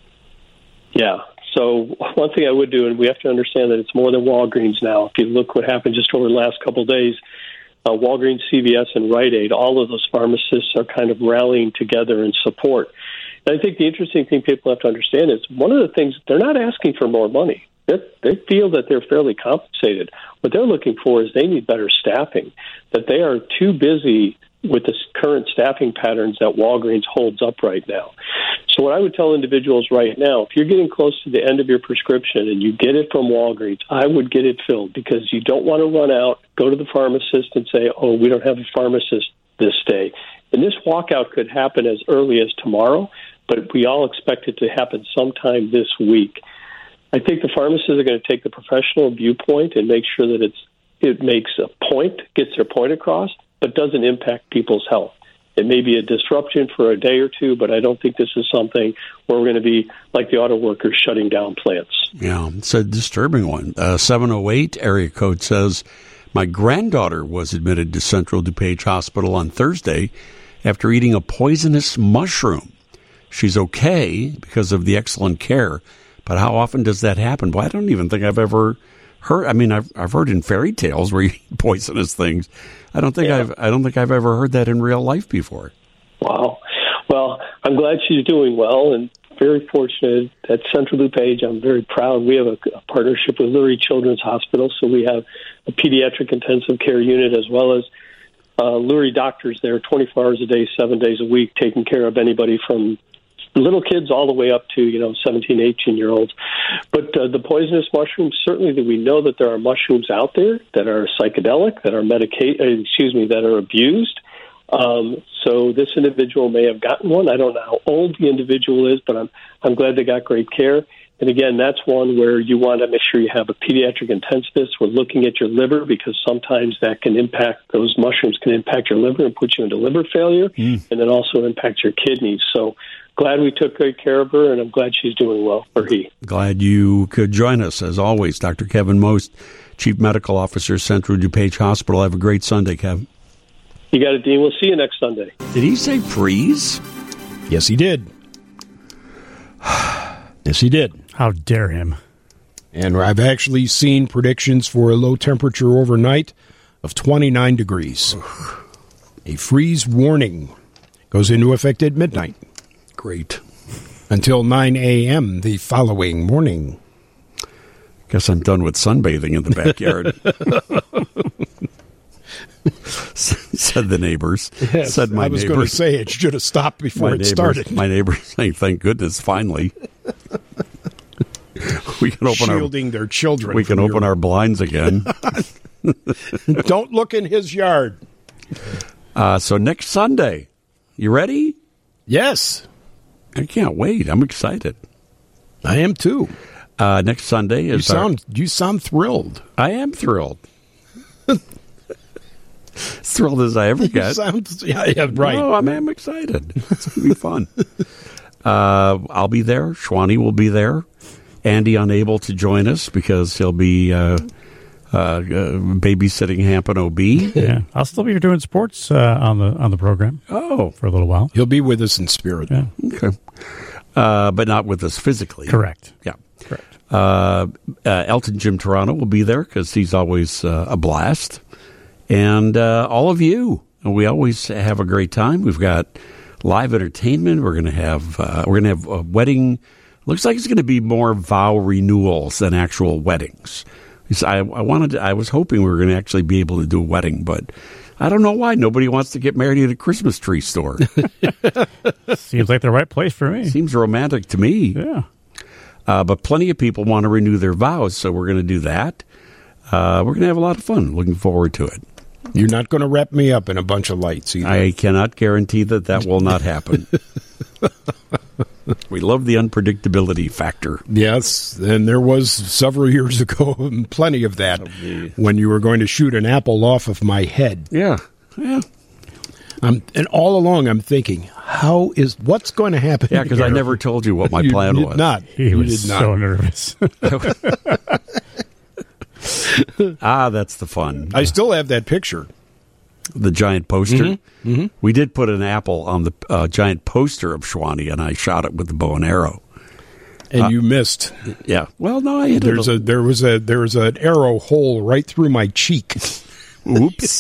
Yeah. So one thing I would do, and we have to understand that it's more than Walgreens now. If you look what happened just over the last couple of days, uh, Walgreens, C V S, and Rite Aid, all of those pharmacists are kind of rallying together in support. And I think the interesting thing people have to understand is one of the things, they're not asking for more money. They're, they feel that they're fairly compensated. What they're looking for is they need better staffing, that they are too busy with the current staffing patterns that Walgreens holds up right now. So what I would tell individuals right now, if you're getting close to the end of your prescription and you get it from Walgreens, I would get it filled, because you don't want to run out, go to the pharmacist and say, oh, we don't have a pharmacist this day. And this walkout could happen as early as tomorrow, but we all expect it to happen sometime this week. I think the pharmacists are going to take the professional viewpoint and make sure that it's it makes a point, gets their point across, but doesn't impact people's health. It may be a disruption for a day or two, but I don't think this is something where we're going to be like the auto workers shutting down plants.
Yeah, it's a disturbing one. Uh, seven oh eight area code says, my granddaughter was admitted to Central DuPage Hospital on Thursday after eating a poisonous mushroom. She's okay because of the excellent care, but how often does that happen? Well, I don't even think I've ever heard. I mean, I've I've heard in fairy tales where you eat poisonous things. I don't think yeah. I've I don't think I've ever heard that in real life before.
Wow. Well, I'm glad she's doing well, and very fortunate at Central DuPage. I'm very proud. We have a, a partnership with Lurie Children's Hospital, so we have a pediatric intensive care unit as well as uh, Lurie doctors there, twenty-four hours a day, seven days a week, taking care of anybody from little kids all the way up to, you know, seventeen, eighteen-year-olds. But uh, the poisonous mushrooms, certainly that we know that there are mushrooms out there that are psychedelic, that are medica- uh, excuse me, that are abused. Um, so this individual may have gotten one. I don't know how old the individual is, but I'm I'm glad they got great care. And again, that's one where you want to make sure you have a pediatric intensivist. We're looking at your liver because sometimes that can impact, those mushrooms can impact your liver and put you into liver failure, mm. and then also impact your kidneys. So glad we took good care of her, and I'm glad she's doing well, or he.
Glad you could join us, as always. Doctor Kevin Most, Chief Medical Officer, Central DuPage Hospital. Have a great Sunday, Kevin.
You got it, Dean. We'll see you next Sunday.
Did he say freeze?
Yes, he did. Yes, he did.
How dare him.
And I've actually seen predictions for a low temperature overnight of twenty-nine degrees. A freeze warning goes into effect at midnight.
Great.
Until nine a.m. the following morning.
Guess I'm done with sunbathing in the backyard. Said the neighbors.
Yes,
Said my
I was
neighbors.
going to say it should have stopped before
my
it
neighbors,
started.
My neighbors saying, thank goodness, finally. We can open
Shielding
our,
their children.
We can open
your...
our blinds again.
Don't look in his yard.
Uh, so next Sunday, you ready?
Yes.
I can't wait. I'm excited.
I am too.
Uh, next Sunday
You
is
sound you sound thrilled.
our, I am thrilled. As thrilled as I ever
You
get.
sound, yeah, yeah, right.
No, I'm, I'm excited. It's going to be fun. uh, I'll be there. Shwani will be there. Andy unable to join us because he'll be uh, uh, uh, babysitting Hampton O B.
Yeah, I'll still be doing sports uh, on the on the program.
Oh,
for a little while.
He'll be with us in spirit.
Yeah.
Okay. Uh, but not with us physically.
Correct.
Yeah.
Correct.
Uh, uh, Elton Jim Toronto will be there because he's always uh, a blast. And uh, all of you. We always have a great time. We've got live entertainment. We're going to have uh, we're going to have a wedding. Looks like it's going to be more vow renewals than actual weddings. I, I wanted. To, I was hoping we were going to actually be able to do a wedding, but I don't know why nobody wants to get married at a Christmas tree store.
Seems like the right place for me.
Seems romantic to me.
Yeah.
Uh, but plenty of people want to renew their vows, so we're going to do that. Uh, we're going to have a lot of fun. Looking forward to it.
You're not going to wrap me up in a bunch of lights either.
I cannot guarantee that that will not happen. We love the unpredictability factor.
Yes, and there was several years ago plenty of that when you were going to shoot an apple off of my head.
Yeah, yeah.
Um, and all along I'm thinking, how is what's going to happen?
Yeah, because I never told you what my
you
plan
did
was.
Not.
He
you
was
did not.
so nervous.
Ah, that's the fun.
I still have that picture.
The giant poster.
Mm-hmm. Mm-hmm.
We did put an apple on the uh, giant poster of Shwani, and I shot it with the bow and arrow.
And
uh,
you missed.
Yeah. Well, no, I hit
There's
it.
a there was a there was an arrow hole right through my cheek.
Oops.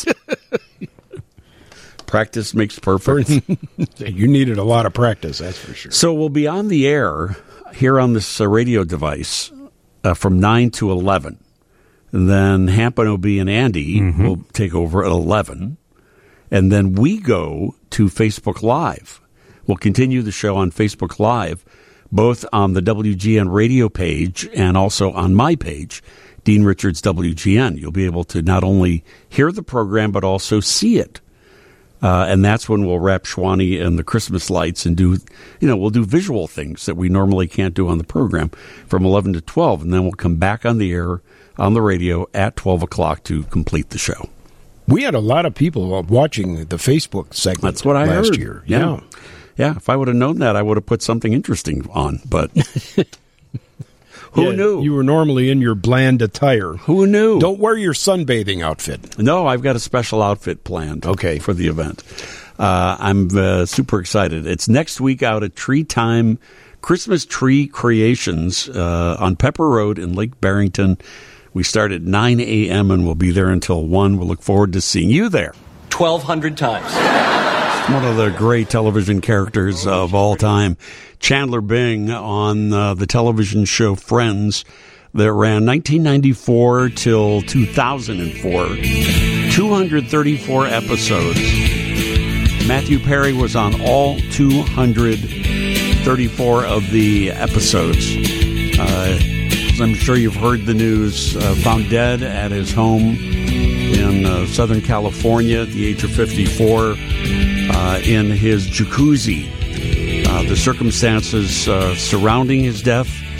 Practice makes perfect.
You needed a lot of practice, that's for sure.
So we'll be on the air here on this uh, radio device uh, from nine to eleven. And then Hampton O B and Andy mm-hmm. will take over at eleven. And then we go to Facebook Live. We'll continue the show on Facebook Live, both on the W G N radio page and also on my page, Dean Richards W G N. You'll be able to not only hear the program, but also see it. Uh, and that's when we'll wrap Shwani in the Christmas lights and do, you know, we'll do visual things that we normally can't do on the program from eleven to twelve. And then we'll come back on the air on the radio at twelve o'clock to complete the show.
We had a lot of people watching the Facebook segment
That's what I
last
heard.
year.
Yeah.
yeah.
Yeah, if I would have known that, I would have put something interesting on. But who
Yeah,
knew?
You were normally in your bland attire.
Who knew?
Don't wear your sunbathing outfit.
No, I've got a special outfit planned
Okay.
for the event. Uh, I'm uh, super excited. It's next week out at Tree Time Christmas Tree Creations uh, on Pepper Road in Lake Barrington. We start at nine a.m. and we'll be there until one. We'll look forward to seeing you there.
twelve hundred times.
One of the great television characters of all time, Chandler Bing, on uh, the television show Friends that ran nineteen ninety-four till two thousand four. two hundred thirty-four episodes. Matthew Perry was on all two hundred thirty-four of the episodes. Uh, as I'm sure you've heard the news, uh, found dead at his home in uh, Southern California at the age of fifty-four uh, in his jacuzzi. Uh, the circumstances uh, surrounding his death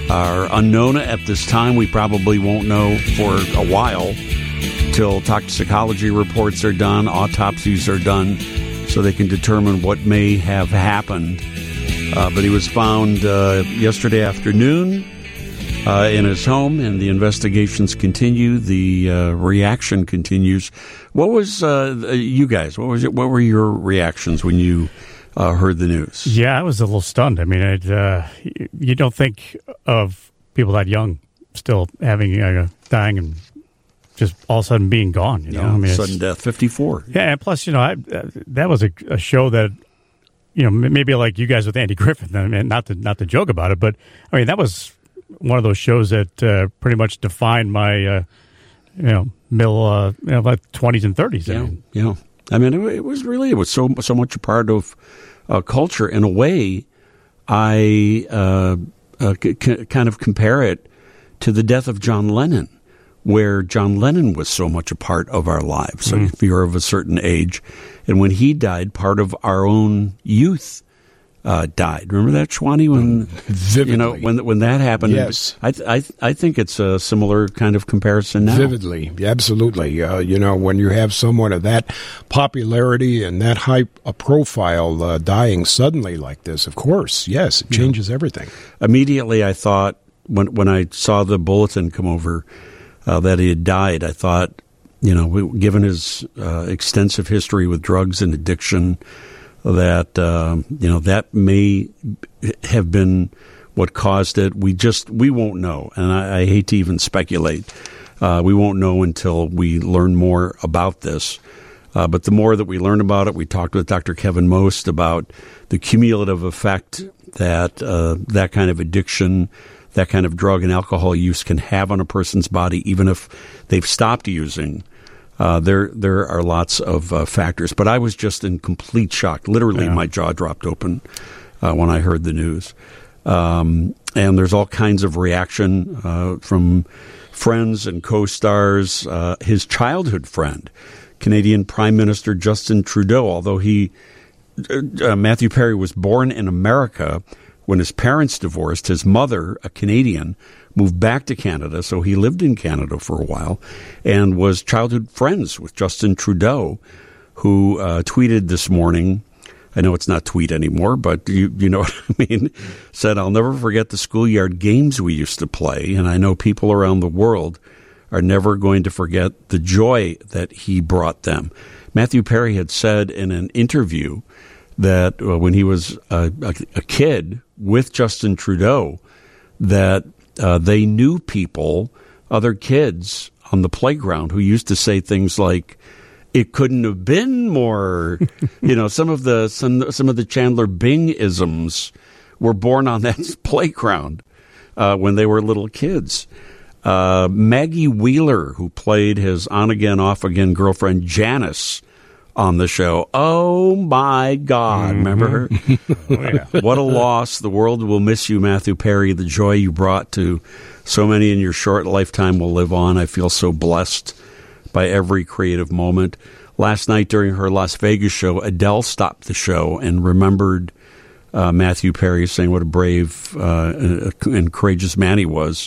are unknown at this time. We probably won't know for a while till toxicology reports are done, autopsies are done, so they can determine what may have happened. Uh, but he was found uh, yesterday afternoon uh, in his home, and the investigations continue. The uh, reaction continues. What was uh, you guys? What was it? What were your reactions when you uh, heard the news?
Yeah, I was a little stunned. I mean, it, uh, you don't think of people that young still having uh, dying and just all of a sudden being gone. You know,
yeah,
I mean,
sudden death, fifty-four.
Yeah, and plus, you know, I, uh, that was a, a show that, you know, maybe like you guys with Andy Griffith. I mean, not to not to joke about it, but I mean, that was one of those shows that uh, pretty much defined my, uh, you know, middle, uh, you know, like twenties and thirties.
Yeah,
I mean.
yeah. I mean, it, it was really it was so so much a part of uh, culture. In a way, I uh, uh, c- c- kind of compare it to the death of John Lennon, where John Lennon was so much a part of our lives. So mm. if you're of a certain age, and when he died, part of our own youth uh, died. Remember that, Schwani? When
Vividly.
You know when when that happened.
Yes,
I th- I th- I think it's a similar kind of comparison now.
Vividly, absolutely. Uh, you know, when you have someone of that popularity and that high a profile uh, dying suddenly like this, of course, yes, it changes yeah. everything.
Immediately, I thought when when I saw the bulletin come over uh, that he had died, I thought, you know, given his uh, extensive history with drugs and addiction, that, uh, you know, that may have been what caused it. We just, we won't know. And I, I hate to even speculate. Uh, we won't know until we learn more about this. Uh, but the more that we learn about it, we talked with Doctor Kevin Most about the cumulative effect that uh, that kind of addiction, that kind of drug and alcohol use can have on a person's body, even if they've stopped using. Uh, there there are lots of uh, factors. But I was just in complete shock. Literally, yeah. my jaw dropped open uh, when I heard the news. Um, and there's all kinds of reaction uh, from friends and co-stars. Uh, his childhood friend, Canadian Prime Minister Justin Trudeau, although he, uh, Matthew Perry was born in America. When his parents divorced, his mother, a Canadian, moved back to Canada, so he lived in Canada for a while and was childhood friends with Justin Trudeau, who uh, tweeted this morning, I know it's not tweet anymore, but you you know what I mean, said, "I'll never forget the schoolyard games we used to play, and I know people around the world are never going to forget the joy that he brought them." Matthew Perry had said in an interview that uh, when he was a, a, a kid with Justin Trudeau, that uh, they knew people, other kids on the playground who used to say things like, "It couldn't have been more," you know, some of the some some of the Chandler Bing isms were born on that playground uh, when they were little kids. Uh, Maggie Wheeler, who played his on-again, off-again girlfriend Janice on the show. Oh, my God. Mm-hmm. Remember her? Oh, yeah. What a loss. The world will miss you, Matthew Perry. The joy you brought to so many in your short lifetime will live on. I feel so blessed by every creative moment. Last night during her Las Vegas show, Adele stopped the show and remembered uh, Matthew Perry, saying what a brave uh, and courageous man he was.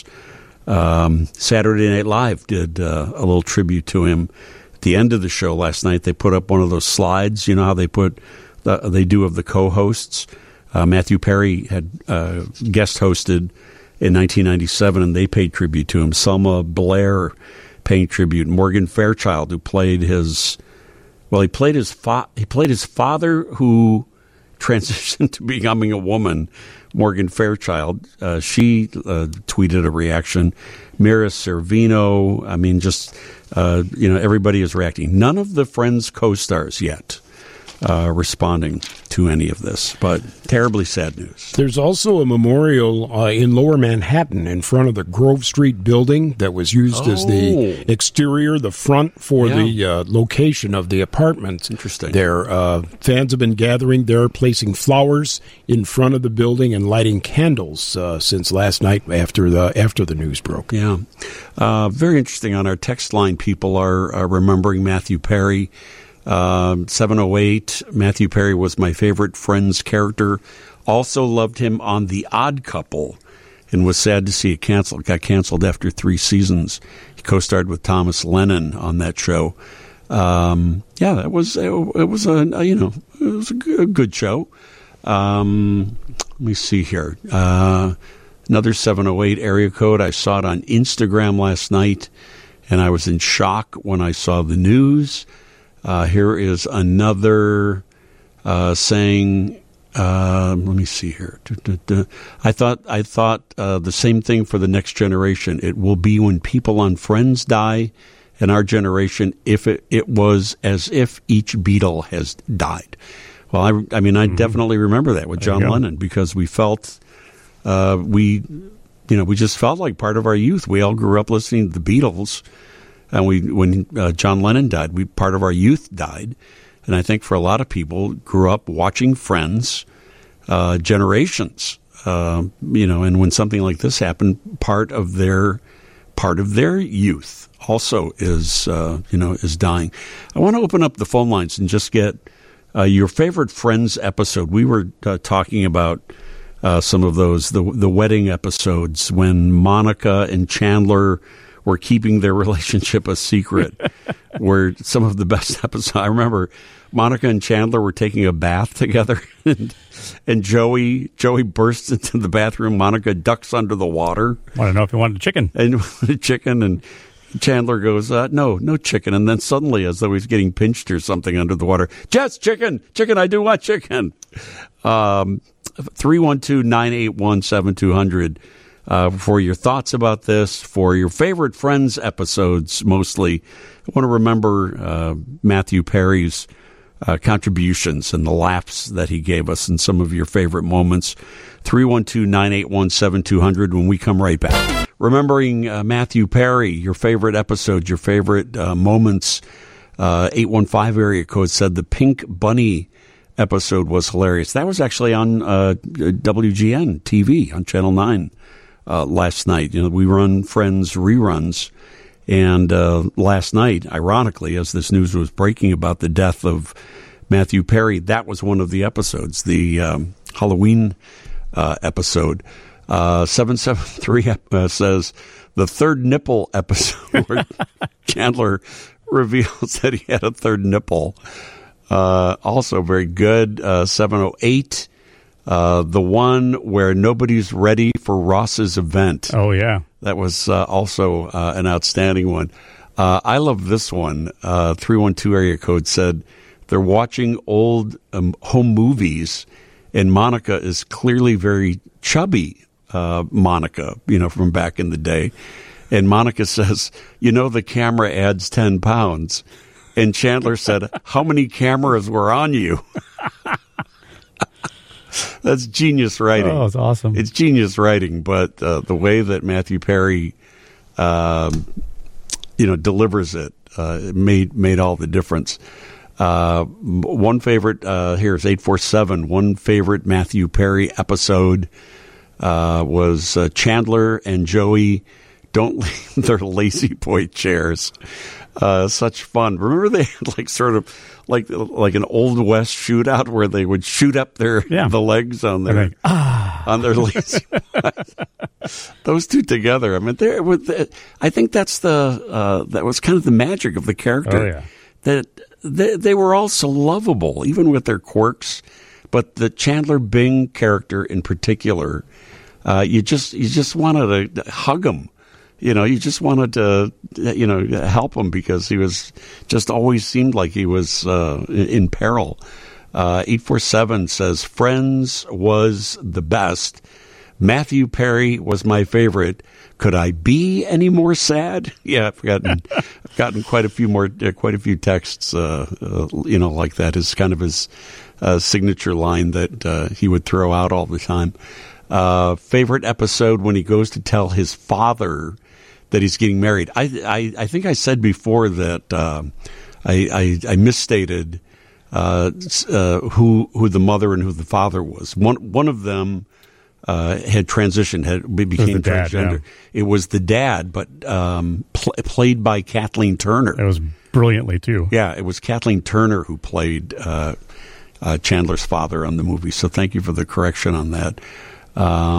Um, Saturday Night Live did uh, a little tribute to him. The end of the show last night, they put up one of those slides. You know how they put the, they do of the co-hosts. Uh, Matthew Perry had uh, guest hosted in nineteen ninety-seven, and they paid tribute to him. Selma Blair paying tribute. Morgan Fairchild, who played his well, he played his fa- he played his father, who transitioned to becoming a woman. Morgan Fairchild, uh, she uh, tweeted a reaction. Mira Sorvino, I mean, just, uh, you know, everybody is reacting. None of the Friends co-stars yet uh, responding to any of this, but terribly sad news.
There's also a memorial uh, in Lower Manhattan in front of the Grove Street building that was used oh. as the exterior, the front for yeah. the uh, location of the apartment.
Interesting.
There, uh, fans have been gathering there, placing flowers in front of the building and lighting candles uh, since last night after the after the news broke.
Yeah, uh, very interesting. On our text line, people are, are remembering Matthew Perry. Um, seven oh eight, Matthew Perry was my favorite Friends character. Also loved him on The Odd Couple. and was sad to see it canceled. It got canceled after three seasons. He co-starred with Thomas Lennon on that show. Um, yeah, it was it, it was a you know it was a good, a good show. Um, let me see here. Uh, another seven oh eight area code. I saw it on Instagram last night, and I was in shock when I saw the news. Uh, here is another uh, saying. Uh, let me see here. I thought I thought uh, the same thing for the next generation. It will be when people on Friends die. In our generation, if it, it was as if each Beatle has died. Well, I, I mean, I mm-hmm. definitely remember that with John Lennon because we felt, uh, we, you know, we just felt like part of our youth. We all grew up listening to the Beatles, and we when uh, John Lennon died, we part of our youth died, and I think for a lot of people, grew up watching Friends, uh, generations, uh, you know, and when something like this happened, part of their part of their youth. Also is uh, you know is dying. I want to open up the phone lines and just get uh, your favorite Friends episode. We were uh, talking about uh, some of those the the wedding episodes when Monica and Chandler were keeping their relationship a secret. Were some of the best episodes. I remember Monica and Chandler were taking a bath together, and, and Joey Joey bursts into the bathroom. Monica ducks under the water.
Want to know if he wanted chicken
and chicken and. Chandler goes, uh, no, no chicken. And then suddenly, as though he's getting pinched or something under the water, Jess, chicken, chicken, I do want chicken. Um, three one two, nine eight one, seven two zero zero uh, for your thoughts about this, for your favorite Friends episodes mostly. I want to remember uh, Matthew Perry's uh, contributions and the laughs that he gave us in some of your favorite moments. three one two, nine eight one, seven two zero zero when we come right back. Remembering uh, Matthew Perry, your favorite episodes, your favorite uh, moments. Uh, eight one five area code said the Pink Bunny episode was hilarious. That was actually on uh, W G N T V on Channel nine uh, last night. You know, we run Friends reruns. And uh, last night, ironically, as this news was breaking about the death of Matthew Perry, that was one of the episodes, the um, Halloween uh, episode. Uh, seven seven three uh, says the third nipple episode where Chandler reveals that he had a third nipple. Uh, also very good. Uh, seven oh eight, uh, the one where nobody's ready for Ross's event.
Oh, yeah.
That was uh, also uh, an outstanding one. Uh, I love this one. Uh, three one two area code said they're watching old um, home movies, and Monica is clearly very chubby. Uh, Monica, you know, from back in the day. And Monica says, you know, the camera adds ten pounds. And Chandler said, how many cameras were on you? That's genius writing.
Oh, it's awesome.
It's genius writing, but uh, the way that Matthew Perry, um, you know, delivers it, uh, it made, made all the difference. Uh, one favorite, uh, here's eight four seven, one favorite Matthew Perry episode Uh, was uh, Chandler and Joey don't leave their lazy boy chairs. Uh, such fun. Remember they had like sort of like like an Old West shootout where they would shoot up their
yeah.
the legs on their
like, ah.
on their lazy boys. Those two together. I mean, they with I think that's the uh, that was kind of the magic of the character.
Oh, yeah.
That they, they were all so lovable, even with their quirks. But the Chandler Bing character in particular, uh, you just you just wanted to hug him. You know, you just wanted to, you know, help him because he was just always seemed like he was uh, in peril. Uh, eight four seven says, Friends was the best. Matthew Perry was my favorite. Could I be any more sad? Yeah, I've gotten, I've gotten quite a few more, uh, quite a few texts, uh, uh, you know, like that is kind of his uh, signature line that uh, he would throw out all the time. Uh, favorite episode when he goes to tell his father that he's getting married. I, I, I think I said before that uh, I, I, I misstated uh, uh, who who the mother and who the father was. One one of them uh, had transitioned, had became
dad,
transgender.
yeah.
It was the dad, but um, pl- played by Kathleen Turner.
It was brilliantly too.
Yeah, it was Kathleen Turner who played uh, uh, Chandler's father on the movie. So thank you for the correction on that. Um,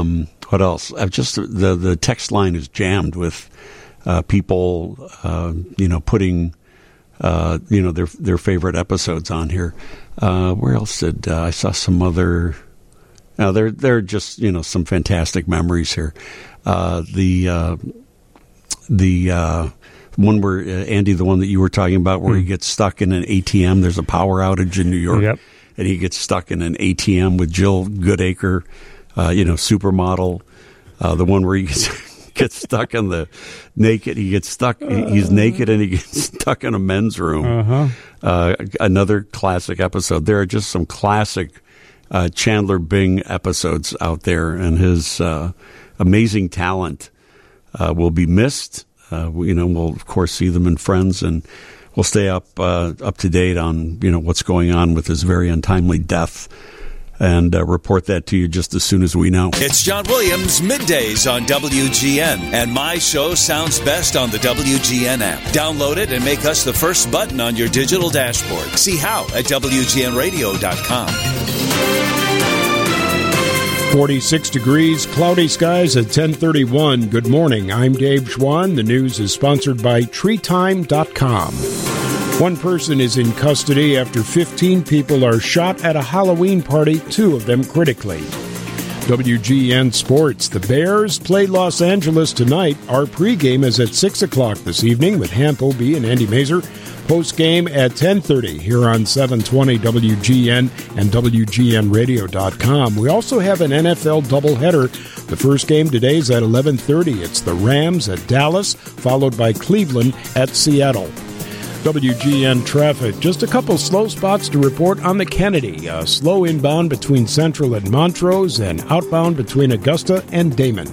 what else? I've just the the text line is jammed with uh, people, uh, you know, putting uh, you know their their favorite episodes on here. Uh, where else did uh, I saw some other? Now, there, there are just, you know, some fantastic memories here. Uh, the uh, the uh, one where, uh, Andy, the one that you were talking about, where mm. he gets stuck in an A T M. There's a power outage in New York,
yep.
and he gets stuck in an A T M with Jill Goodacre, uh, you know, supermodel. Uh, the one where he gets, gets stuck in the naked, he gets stuck, he's naked and he gets stuck in a men's room.
Uh-huh.
Uh, another classic episode. There are just some classic Uh, Chandler Bing episodes out there, and his uh, amazing talent uh, will be missed. Uh, we, you know, we'll of course see them in Friends, and we'll stay up uh, up to date on you know what's going on with his very untimely death, and uh, report that to you just as soon as we know.
It's John Williams middays on W G N, and my show sounds best on the W G N app. Download it and make us the first button on your digital dashboard. See how at W G N radio dot com.
forty-six degrees, cloudy skies at ten thirty-one. Good morning. I'm Dave Schwann. The news is sponsored by tree time dot com. One person is in custody after fifteen people are shot at a Halloween party, two of them critically. W G N Sports. The Bears play Los Angeles tonight. Our pregame is at six o'clock this evening with Hamp O B and Andy Mazer. Postgame at ten thirty here on seven twenty W G N and W G N radio dot com. We also have an N F L doubleheader. The first game today is at eleven thirty. It's the Rams at Dallas, followed by Cleveland at Seattle. W G N traffic. Just a couple slow spots to report on the Kennedy. A slow inbound between Central and Montrose and outbound between Augusta and Damon.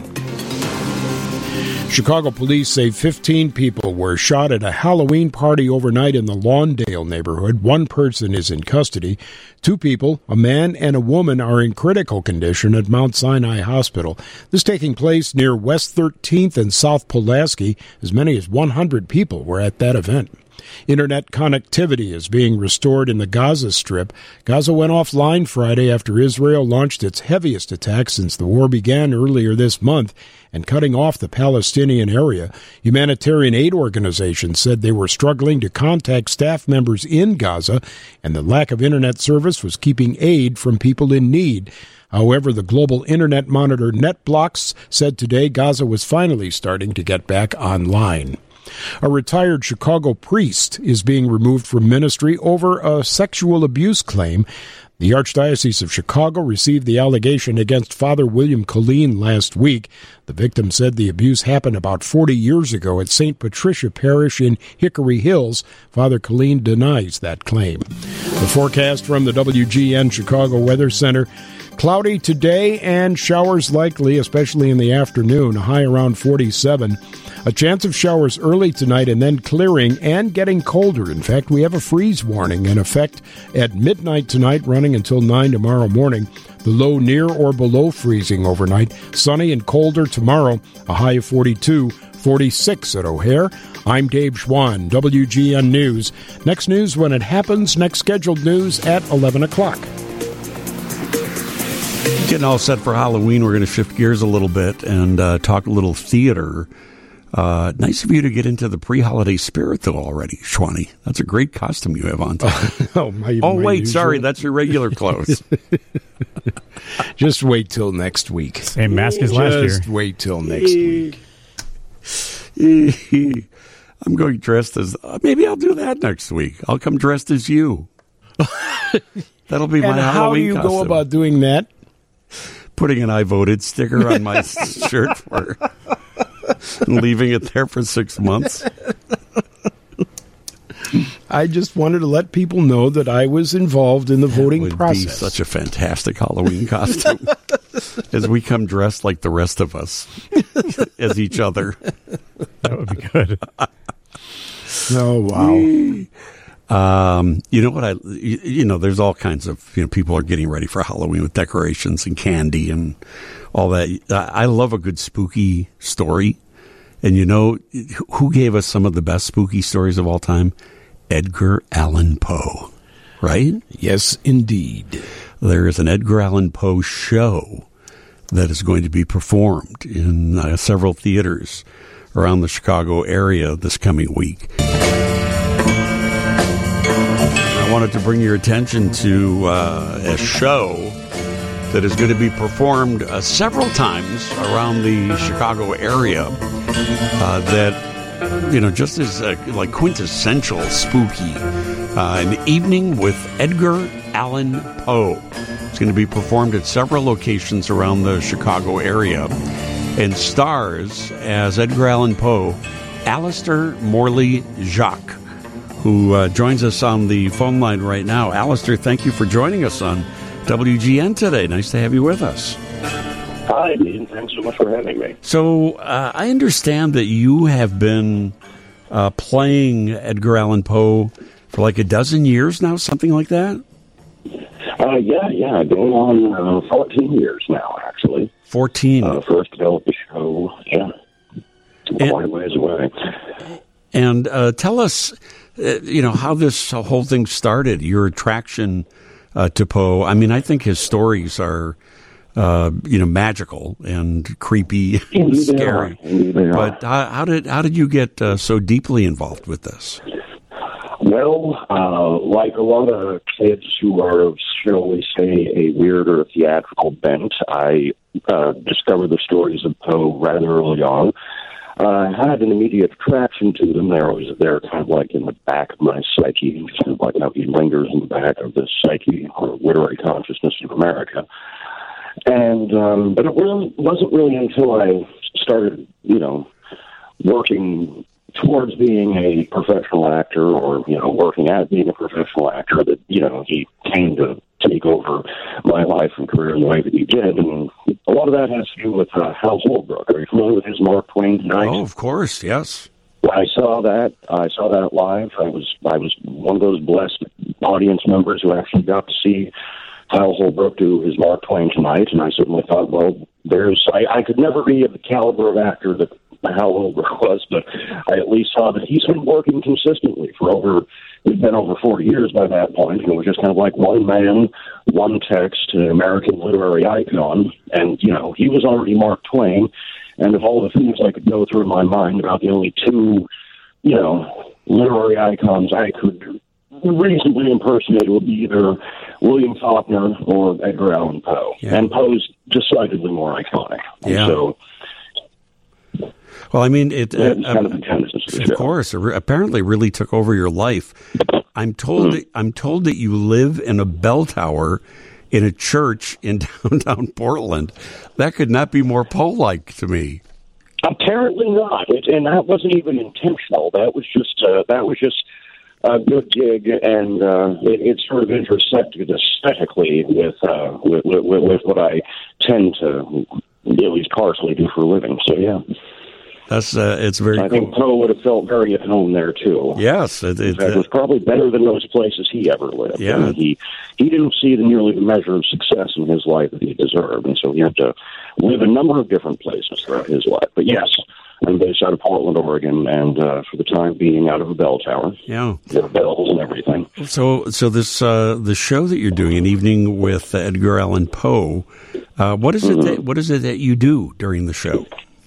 Chicago police say fifteen people were shot at a Halloween party overnight in the Lawndale neighborhood. One person is in custody. Two people, a man and a woman, are in critical condition at Mount Sinai Hospital. This taking place near West thirteenth and South Pulaski. As many as one hundred people were at that event. Internet connectivity is being restored in the Gaza Strip. Gaza went offline Friday after Israel launched its heaviest attack since the war began earlier this month, and cutting off the Palestinian area. Humanitarian aid organizations said they were struggling to contact staff members in Gaza, and the lack of internet service was keeping aid from people in need. However, the global internet monitor NetBlocks said today Gaza was finally starting to get back online. A retired Chicago priest is being removed from ministry over a sexual abuse claim. The Archdiocese of Chicago received the allegation against Father William Killeen last week. The victim said the abuse happened about forty years ago at Saint Patricia Parish in Hickory Hills. Father Killeen denies that claim. The forecast from the W G N Chicago Weather Center. Cloudy today and showers likely, especially in the afternoon, a high around forty-seven. A chance of showers early tonight and then clearing and getting colder. In fact, we have a freeze warning in effect at midnight tonight, running until nine tomorrow morning. The low near or below freezing overnight. Sunny and colder tomorrow, a high of forty-two, forty-six at O'Hare. I'm Dave Schwann, W G N News. Next news when it happens. Next scheduled news at eleven o'clock.
Getting all set for Halloween, we're going to shift gears a little bit and uh, talk a little theater. Uh, nice of you to get into the pre-holiday spirit, though, already, Schwanny. That's a great costume you have on today.
oh, my,
oh
my
wait,
usual.
sorry, that's your regular clothes.
Just wait till next week.
Same mask as last year.
Just wait till next week.
I'm going dressed as... Uh, maybe I'll do that next week. I'll come dressed as you. That'll be my
and
Halloween
how do you
costume.
go about doing that?
Putting an I voted sticker on my shirt for... and leaving it there for six months.
I just wanted to let people know that I was involved in the voting
that would
process.
Be such a fantastic Halloween costume as we come dressed like the rest of us as each other.
That would be good.
Oh
wow! Um, you know what? I you, you know, there's all kinds of you know people are getting ready for Halloween with decorations and candy and all that. I love a good spooky story. And you know who gave us some of the best spooky stories of all time? Edgar Allan Poe, right?
Yes, indeed.
There is an Edgar Allan Poe show that is going to be performed in uh, several theaters around the Chicago area this coming week. I wanted to bring your attention to uh, a show that is going to be performed uh, several times around the Chicago area uh, that, you know, just as uh, like quintessential spooky. Uh, an evening with Edgar Allan Poe. It's going to be performed at several locations around the Chicago area and stars as Edgar Allan Poe, Alistair Morley Jacques, who uh, joins us on the phone line right now. Alistair, thank you for joining us on W G N today. Nice to have you with us.
Hi, Dean. Thanks so much for having me.
So uh, I understand that you have been uh, playing Edgar Allan Poe for like a dozen years now, something like that?
Uh, yeah, yeah. Going on uh, fourteen years now, actually.
fourteen.
Uh, first developed the show, yeah.
And,
quite a ways away.
And uh, tell us, uh, you know, how this whole thing started, your attraction uh, to Poe. I mean, I think his stories are, uh, you know, magical and creepy and
Indeed
scary.
They are.
But how, how did how did you get uh, so deeply involved with this?
Well, uh, like a lot of kids who are, shall we say, a weird or theatrical bent, I uh, discovered the stories of Poe rather early on. Uh, I had an immediate attraction to them. They're always there, kind of like in the back of my psyche, kind of like how he lingers in the back of the psyche or literary consciousness of America. And um, but it really wasn't really until I started, you know, working towards being a professional actor, or you know, working at being a professional actor, that you know he came to take over my life and career in the way that he did. And a lot of that has to do with uh, Hal Holbrook. Are you familiar with his Mark Twain Tonight?
Oh, of course, yes.
I saw that. I saw that live. I was I was one of those blessed audience members who actually got to see Hal Holbrook do his Mark Twain Tonight, and I certainly thought, well, there's I, I could never be of the caliber of actor that Hal Holbrook was, but I at least saw that he's been working consistently for over, it's been over forty years by that point, and it was just kind of like one man, one text, an American literary icon, and, you know, he was already Mark Twain, and of all the things I could go through in my mind about the only two, you know, literary icons I could reasonably impersonate would be either William Faulkner or Edgar Allan Poe,
yeah.
and Poe's decidedly more iconic. And
yeah.
so,
Well, I mean, it, uh,
kind of, of,
of course, it re- apparently really took over your life. I'm told mm-hmm. that, I'm told that you live in a bell tower in a church in downtown Portland. That could not be more Poe-like to me.
Apparently not, it, and that wasn't even intentional. That was just uh, that was just a good gig, and uh, it, it sort of intersected aesthetically with, uh, with, with with what I tend to at least partially do for a living. So yeah.
That's uh, it's very.
I
cool.
think Poe would have felt very at home there too.
Yes, it, it,
it was probably better than those places he ever lived.
Yeah,
I mean, he he didn't see the nearly the measure of success in his life that he deserved, and so he had to live a number of different places throughout his life. But yes, I'm based out of Portland, Oregon, and uh, for the time being, out of a bell tower.
Yeah,
there are bells and everything.
So, so this uh, the show that you're doing, an evening with Edgar Allan Poe. Uh, what is mm-hmm. it? That, what is it that you do during the show?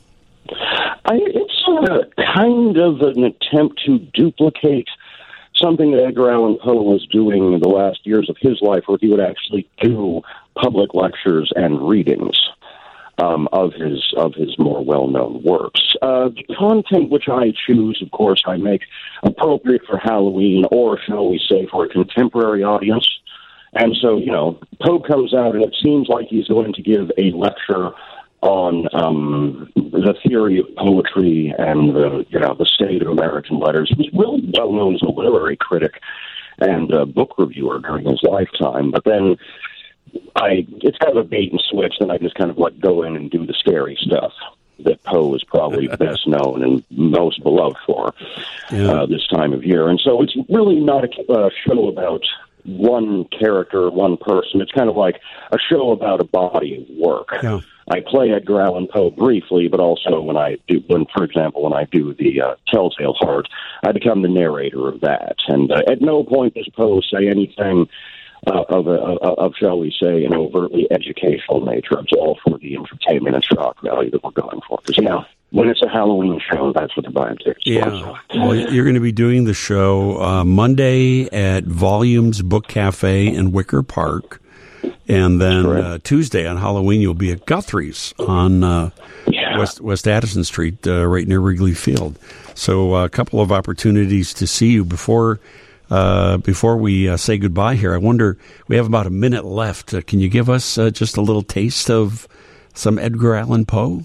I, it's uh, kind of an attempt to duplicate something that Edgar Allan Poe was doing in the last years of his life, where he would actually do public lectures and readings um, of his of his more well-known works. Uh, the content which I choose, of course, I make appropriate for Halloween, or shall we say, for a contemporary audience. And so, you know, Poe comes out, and it seems like he's going to give a lecture on um, the theory of poetry and the, you know, the state of American letters. He was really well known as a literary critic and a book reviewer during his lifetime. But then I, it's kind of a bait and switch. Then I just kind of like go in and do the scary stuff that Poe is probably best known and most beloved for yeah. uh, this time of year. And so it's really not a uh, show about one character, one person. It's kind of like a show about a body of work.
Yeah.
I play Edgar Allan Poe briefly, but also when I do, when, for example, when I do the uh, Telltale Heart, I become the narrator of that. And uh, at no point does Poe say anything uh, of, a, of, of, shall we say, an overtly educational nature. It's all for the entertainment and shock value that we're going for. Because, you know, when it's a Halloween show, that's what they're buying tickets
yeah.
for. So.
Well, you're going to be doing the show uh, Monday at Volumes Book Cafe in Wicker Park. And then uh, Tuesday on Halloween, you'll be at Guthrie's on uh, yeah. West West Addison Street, uh, right near Wrigley Field. So uh, a couple of opportunities to see you before uh, before we uh, say goodbye here. I wonder, we have about a minute left. Uh, can you give us uh, just a little taste of some Edgar Allan Poe?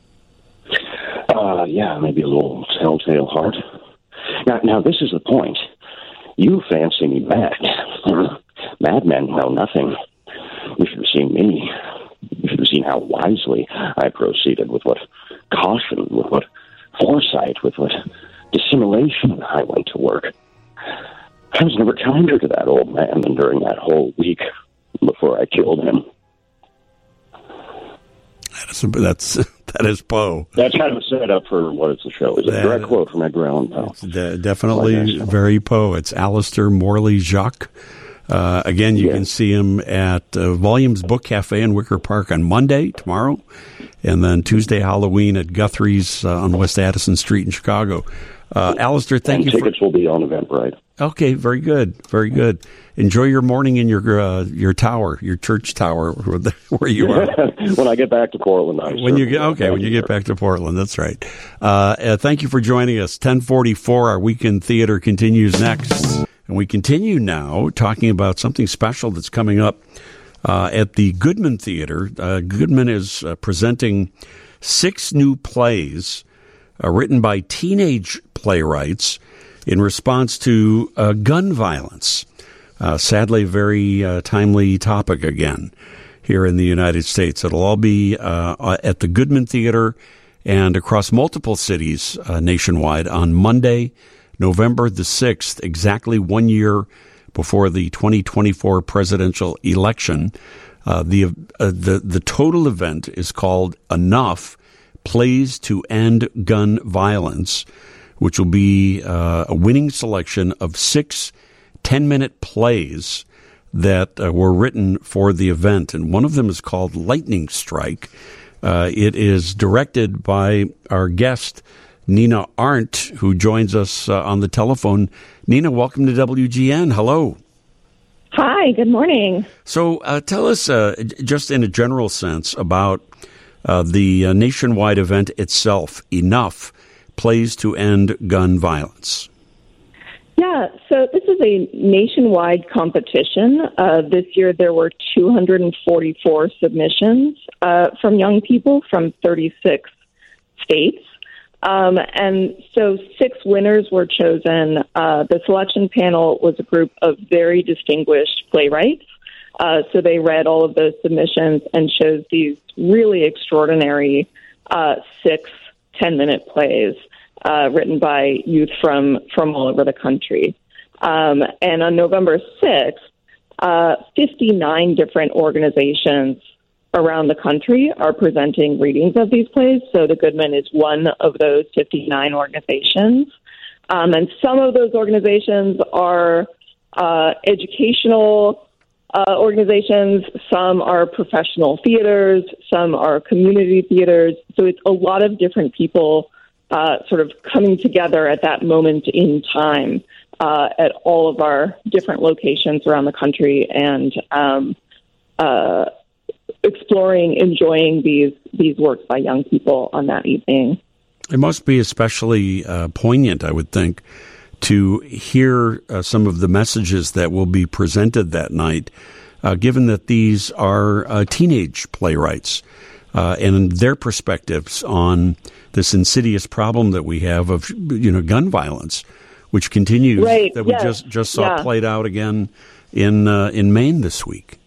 Uh, yeah, maybe a little Telltale Heart. Now, now this is the point. You fancy me mad. Madmen know nothing. You should have seen me. You should have seen how wisely I proceeded, with what caution, with what foresight, with what dissimulation I went to work. I was never kinder to that old man than during that whole week before I killed him.
That's that's that is Poe.
That's kind of a setup for what it's the show. It's a direct quote from Edgar Allan Poe.
De- definitely very Poe. It's Alistair Morley Jacques. Uh, again, you yeah. can see him at uh, Volumes Book Cafe in Wicker Park on Monday, tomorrow, and then Tuesday, Halloween at Guthrie's uh, on West Addison Street in Chicago. Uh, Alistair, thank
and
you.
Tickets
for...
will be on Eventbrite.
Okay, very good, very good. Enjoy your morning in your uh, your tower, your church tower, where you are.
When I get back to Portland, I
when you get okay, when you get back to Portland, that's right. Uh, uh, thank you for joining us. ten forty-four, our weekend theater continues next. And we continue now talking about something special that's coming up uh, at the Goodman Theater. Uh, Goodman is uh, presenting six new plays uh, written by teenage playwrights in response to uh, gun violence. Uh, sadly, a very uh, timely topic again here in the United States. It'll all be uh, at the Goodman Theater and across multiple cities uh, nationwide on Monday, November the sixth, exactly one year before the twenty twenty-four presidential election. Uh, the, uh, the the total event is called Enough, Plays to End Gun Violence, which will be uh, a winning selection of six ten-minute plays that uh, were written for the event. And one of them is called Lightning Strike. Uh, it is directed by our guest, Nina Arndt, who joins us uh, on the telephone. Nina, welcome to W G N. Hello.
Hi, good morning.
So uh, tell us, uh, just in a general sense, about uh, the uh, nationwide event itself, Enough, Plays to End Gun Violence.
Yeah, so this is a nationwide competition. Uh, this year there were two hundred forty-four submissions uh, from young people from thirty-six states. Um, and so six winners were chosen. Uh, the selection panel was a group of very distinguished playwrights. Uh, so they read all of those submissions and chose these really extraordinary uh, six ten-minute plays uh, written by youth from, from all over the country. Um, and on November sixth, uh, fifty-nine different organizations around the country are presenting readings of these plays. So the Goodman is one of those fifty-nine organizations. Um, and some of those organizations are uh, educational uh, organizations. Some are professional theaters. Some are community theaters. So it's a lot of different people uh, sort of coming together at that moment in time uh, at all of our different locations around the country and um, uh exploring, enjoying these these works by young people on that evening.
It must be especially uh, poignant, I would think, to hear uh, some of the messages that will be presented that night, uh, given that these are uh, teenage playwrights uh, and their perspectives on this insidious problem that we have of, you know, gun violence, which continues,
right.
that we
yes.
just, just saw
yeah.
played out again in uh, in Maine this week.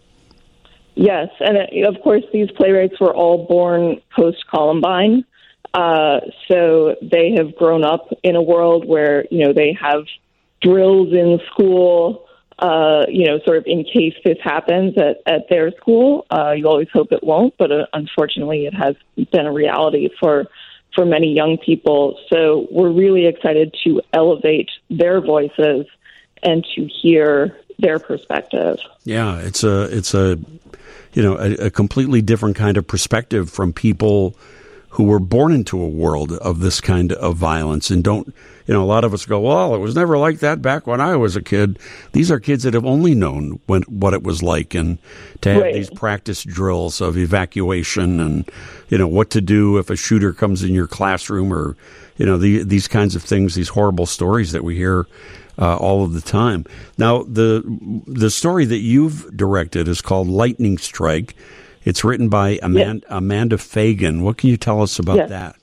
Yes, and uh, of course these playwrights were all born post-Columbine, uh, so they have grown up in a world where, you know, they have drills in school, uh, you know, sort of in case this happens at, at their school. Uh, you always hope it won't, but uh, unfortunately it has been a reality for, for many young people. So we're really excited to elevate their voices and to hear their perspective.
Yeah, it's a it's a you know a, a completely different kind of perspective from people who were born into a world of this kind of violence and don't, you know, a lot of us go, well, it was never like that back when I was a kid. These are kids that have only known when, what it was like, and to have
right.
these practice drills of evacuation and, you know, what to do if a shooter comes in your classroom, or, you know, the, these kinds of things, these horrible stories that we hear uh, all of the time. Now, the the story that you've directed is called Lightning Strike. It's written by Amanda, yes. Amanda Fagan. What can you tell us about
yes.
that?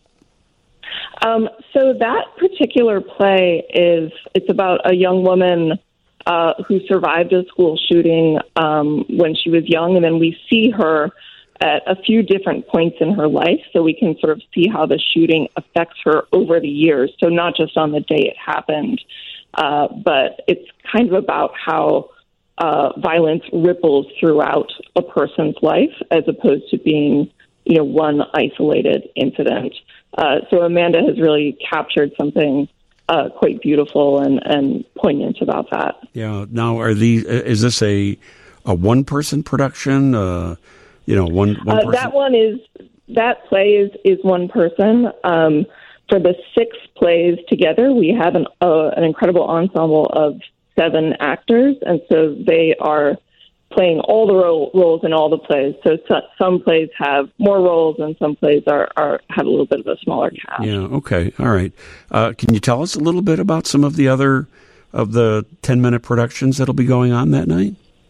Um, so that particular play is, it's about a young woman uh, who survived a school shooting um, when she was young, and then we see her at a few different points in her life, so we can sort of see how the shooting affects her over the years. So not just on the day it happened, uh, but it's kind of about how Uh, violence ripples throughout a person's life as opposed to being, you know, one isolated incident. Uh, so Amanda has really captured something uh, quite beautiful and, and poignant about that.
Yeah. Now, are these? Is this a a one person production? Uh, you know, one one
uh,
person.
That one is that play is is one person. Um, for the six plays together, we have an uh, an incredible ensemble of seven actors, and so they are playing all the ro- roles in all the plays. So, so some plays have more roles, and some plays are, are have a little bit of a smaller cast.
Yeah. Okay. All right. Uh, can you tell us a little bit about some of the other of the ten minute productions that'll be going on that night?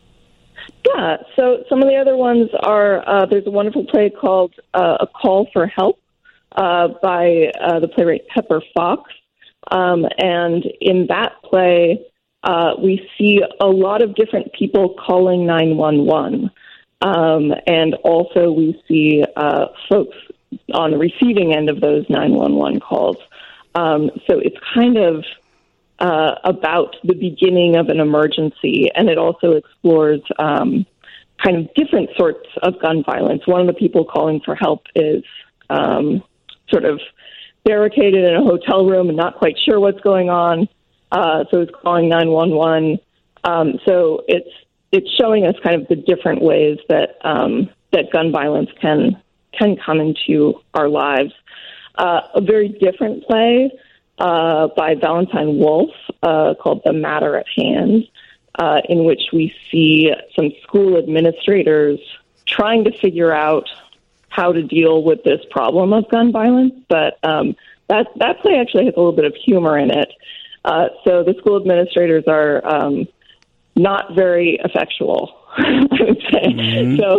Yeah. So some of the other ones are uh, there's a wonderful play called uh, A Call for Help uh, by uh, the playwright Pepper Fox, um, and in that play, Uh, we see a lot of different people calling nine one one. Um, and also we see uh, folks on the receiving end of those nine one one calls. Um, so it's kind of uh, about the beginning of an emergency, and it also explores um, kind of different sorts of gun violence. One of the people calling for help is um, sort of barricaded in a hotel room and not quite sure what's going on. Uh, so it's calling nine one one. Um, so it's it's showing us kind of the different ways that um, that gun violence can can come into our lives. Uh, a very different play uh, by Valentine Wolf uh, called The Matter at Hand, uh, in which we see some school administrators trying to figure out how to deal with this problem of gun violence. But um, that that play actually has a little bit of humor in it. Uh, so the school administrators are um, not very effectual, I would say. Mm-hmm. So,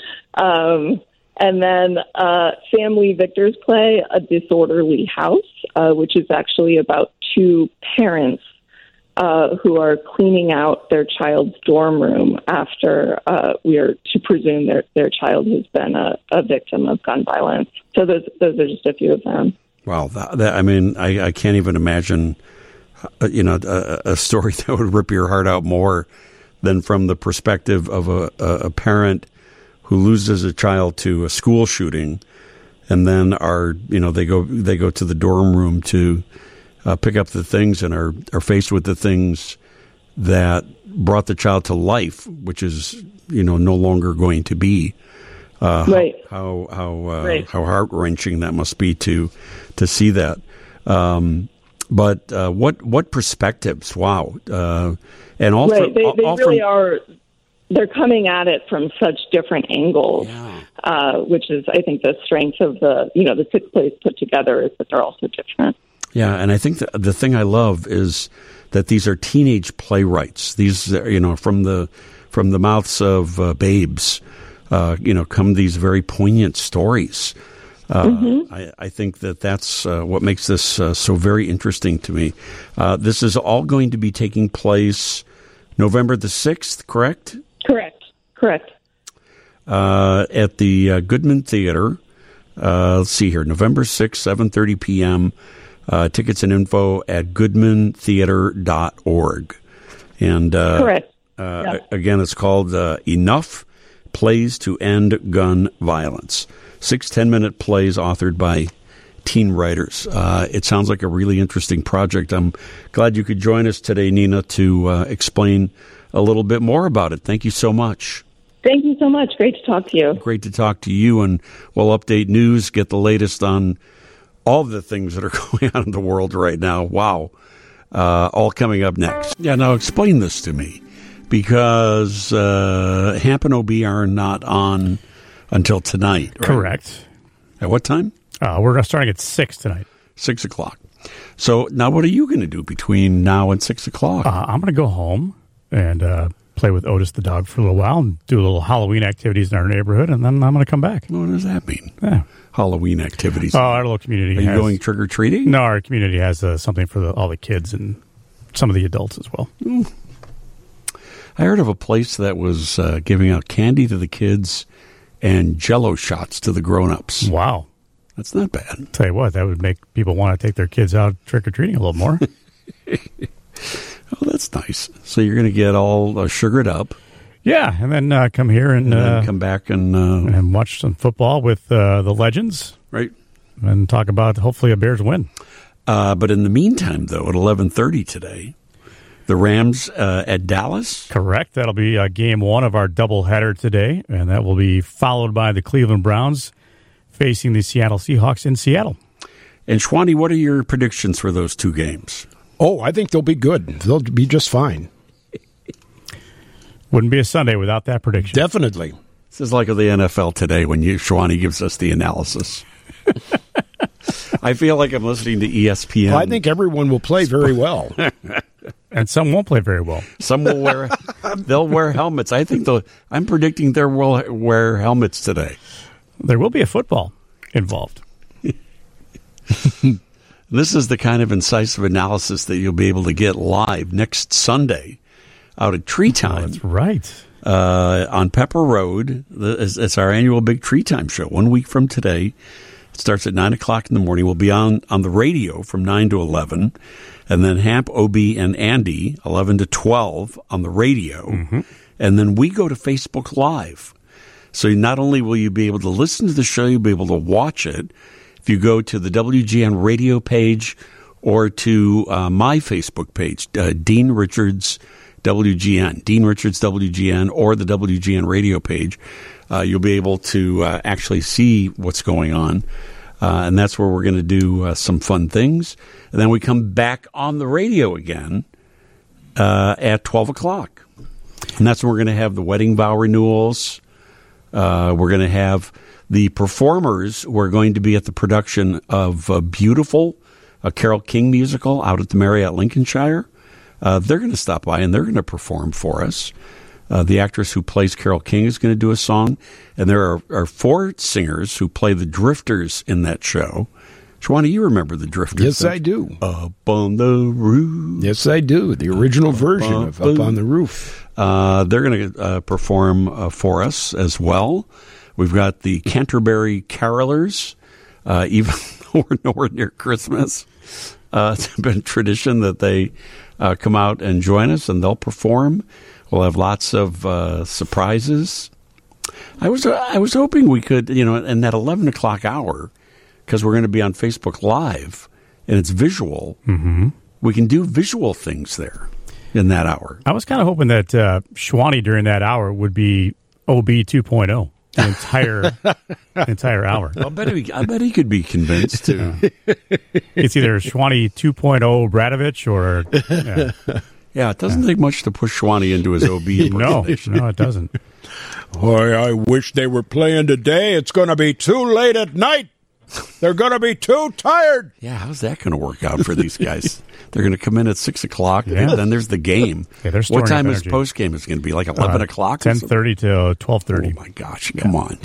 um, and then uh, Sam Lee Victor's play, A Disorderly House, uh, which is actually about two parents uh, who are cleaning out their child's dorm room after uh, we are to presume their their child has been a, a victim of gun violence. So those those are just a few of them.
Wow, that, that, I mean, I, I can't even imagine. Uh, you know, a, a story that would rip your heart out more than from the perspective of a, a parent who loses a child to a school shooting, and then are, you know, they go they go to the dorm room to uh, pick up the things and are, are faced with the things that brought the child to life, which is, you know, no longer going to be. Uh,
right.
How how how, uh,
right.
how heart wrenching that must be to to see that. Um, But uh, what what perspectives? Wow, uh, and also
right. they, they
all
really
from,
are. They're coming at it from such different angles,
yeah.
uh, which is, I think, the strength of the you know the six plays put together is that they're also different.
Yeah, and I think the, the thing I love is that these are teenage playwrights. These, you know, from the from the mouths of uh, babes, uh, you know, come these very poignant stories. Uh, mm-hmm. I, I think that that's uh, what makes this uh, so very interesting to me. Uh, this is all going to be taking place November the sixth, correct?
Correct. Correct.
Uh, at the uh, Goodman Theater. Uh, let's see here, November sixth, seven thirty p.m. Uh, tickets and info at goodman theater dot org. And uh,
correct.
Uh,
yeah.
Again, it's called uh, Enough Plays to End Gun Violence. Six ten-minute plays authored by teen writers. Uh, it sounds like a really interesting project. I'm glad you could join us today, Nina, to uh, explain a little bit more about it. Thank you so much.
Thank you so much. Great to talk to you.
Great to talk to you, and we'll update news, get the latest on all of the things that are going on in the world right now. Wow. Uh, all coming up next. Yeah, now explain this to me, because uh, Hamp and O B are not on until tonight, right?
Correct.
At what time?
Uh, we're starting at six tonight.
Six o'clock. So now what are you going to do between now and six o'clock?
Uh, I'm going to go home and uh, play with Otis the dog for a little while and do a little Halloween activities in our neighborhood, and then I'm going to come back.
What does that mean?
Yeah.
Halloween activities.
Oh, our little community
Are you
has,
going trick-or-treating?
No, our community has uh, something for the, all the kids and some of the adults as well.
Mm. I heard of a place that was uh, giving out candy to the kids and Jell-O shots to the grown-ups.
Wow.
That's not bad.
Tell you what, that would make people want to take their kids out trick-or-treating a little more.
Oh, that's nice. So you're going to get all uh, sugared up.
Yeah, and then uh, come here and,
and then
uh,
come back and uh,
and watch some football with uh, the legends.
Right.
And talk about, hopefully, a Bears win.
Uh, but in the meantime, though, at eleven thirty today, the Rams uh, at Dallas.
Correct. That'll be uh, game one of our doubleheader today, and that will be followed by the Cleveland Browns facing the Seattle Seahawks in Seattle.
And Schwani, what are your predictions for those two games?
Oh, I think they'll be good. They'll be just fine.
Wouldn't be a Sunday without that prediction.
Definitely.
This is like the N F L today when you, Schwani gives us the analysis. I feel like I'm listening to E S P N.
Well, I think everyone will play very well.
And some won't play very well.
Some will wear, they'll wear helmets. I think they'll, I'm predicting they will wear helmets today.
There will be a football involved.
This is the kind of incisive analysis that you'll be able to get live next Sunday out at Tree Time.
Oh, that's right.
Uh, on Pepper Road. It's, it's our annual Big Tree Time show. One week from today. It starts at nine o'clock in the morning. We'll be on, on the radio from nine to eleven. And then Hamp, O B, and Andy, eleven to twelve on the radio. Mm-hmm. And then we go to Facebook Live. So not only will you be able to listen to the show, you'll be able to watch it. If you go to the W G N radio page or to uh, my Facebook page, uh, Dean Richards W G N, Dean Richards W G N, or the W G N radio page, uh, you'll be able to uh, actually see what's going on. Uh, and that's where we're going to do uh, some fun things. And then we come back on the radio again uh, at twelve o'clock. And that's when we're going to have the wedding vow renewals. Uh, we're going to have the performers who are going to be at the production of uh, Beautiful, a Carole King musical out at the Marriott Lincolnshire. Uh, they're going to stop by and they're going to perform for us. Uh, the actress who plays Carole King is going to do a song. And there are, are four singers who play the Drifters in that show. Shwani, you remember the Drifters?
Yes, I do.
Up on the Roof.
Yes, I do. The original version
up,
of Up on the Roof.
Uh, they're going to uh, perform uh, for us as well. We've got the Canterbury Carolers, uh, even though we're nowhere near Christmas. Uh, it's been a tradition that they uh, come out and join us, and they'll perform. We'll have lots of uh, surprises. I was I was hoping we could, you know, in that eleven o'clock hour, because we're going to be on Facebook Live, and it's visual,
mm-hmm.
we can do visual things there in that hour.
I was kind of hoping that uh, Schwani during that hour would be O B two point oh. The entire entire hour.
I bet he, I bet he could be convinced too.
It's either Schwani two point oh Bradovich or yeah.
Yeah, it doesn't take much to push Schwani into his O B
no,
impersonation.
no, it doesn't.
Boy, I wish they were playing today. It's going to be too late at night. They're going to be too tired.
Yeah, how's that going to work out for these guys? They're going to come in at six o'clock,
Yeah.
and then there's the game.
Yeah, they're
what time
storing
is
up energy.
post game? It's going to be like eleven
Uh,
o'clock.
ten thirty to twelve thirty.
Oh my gosh! Come on,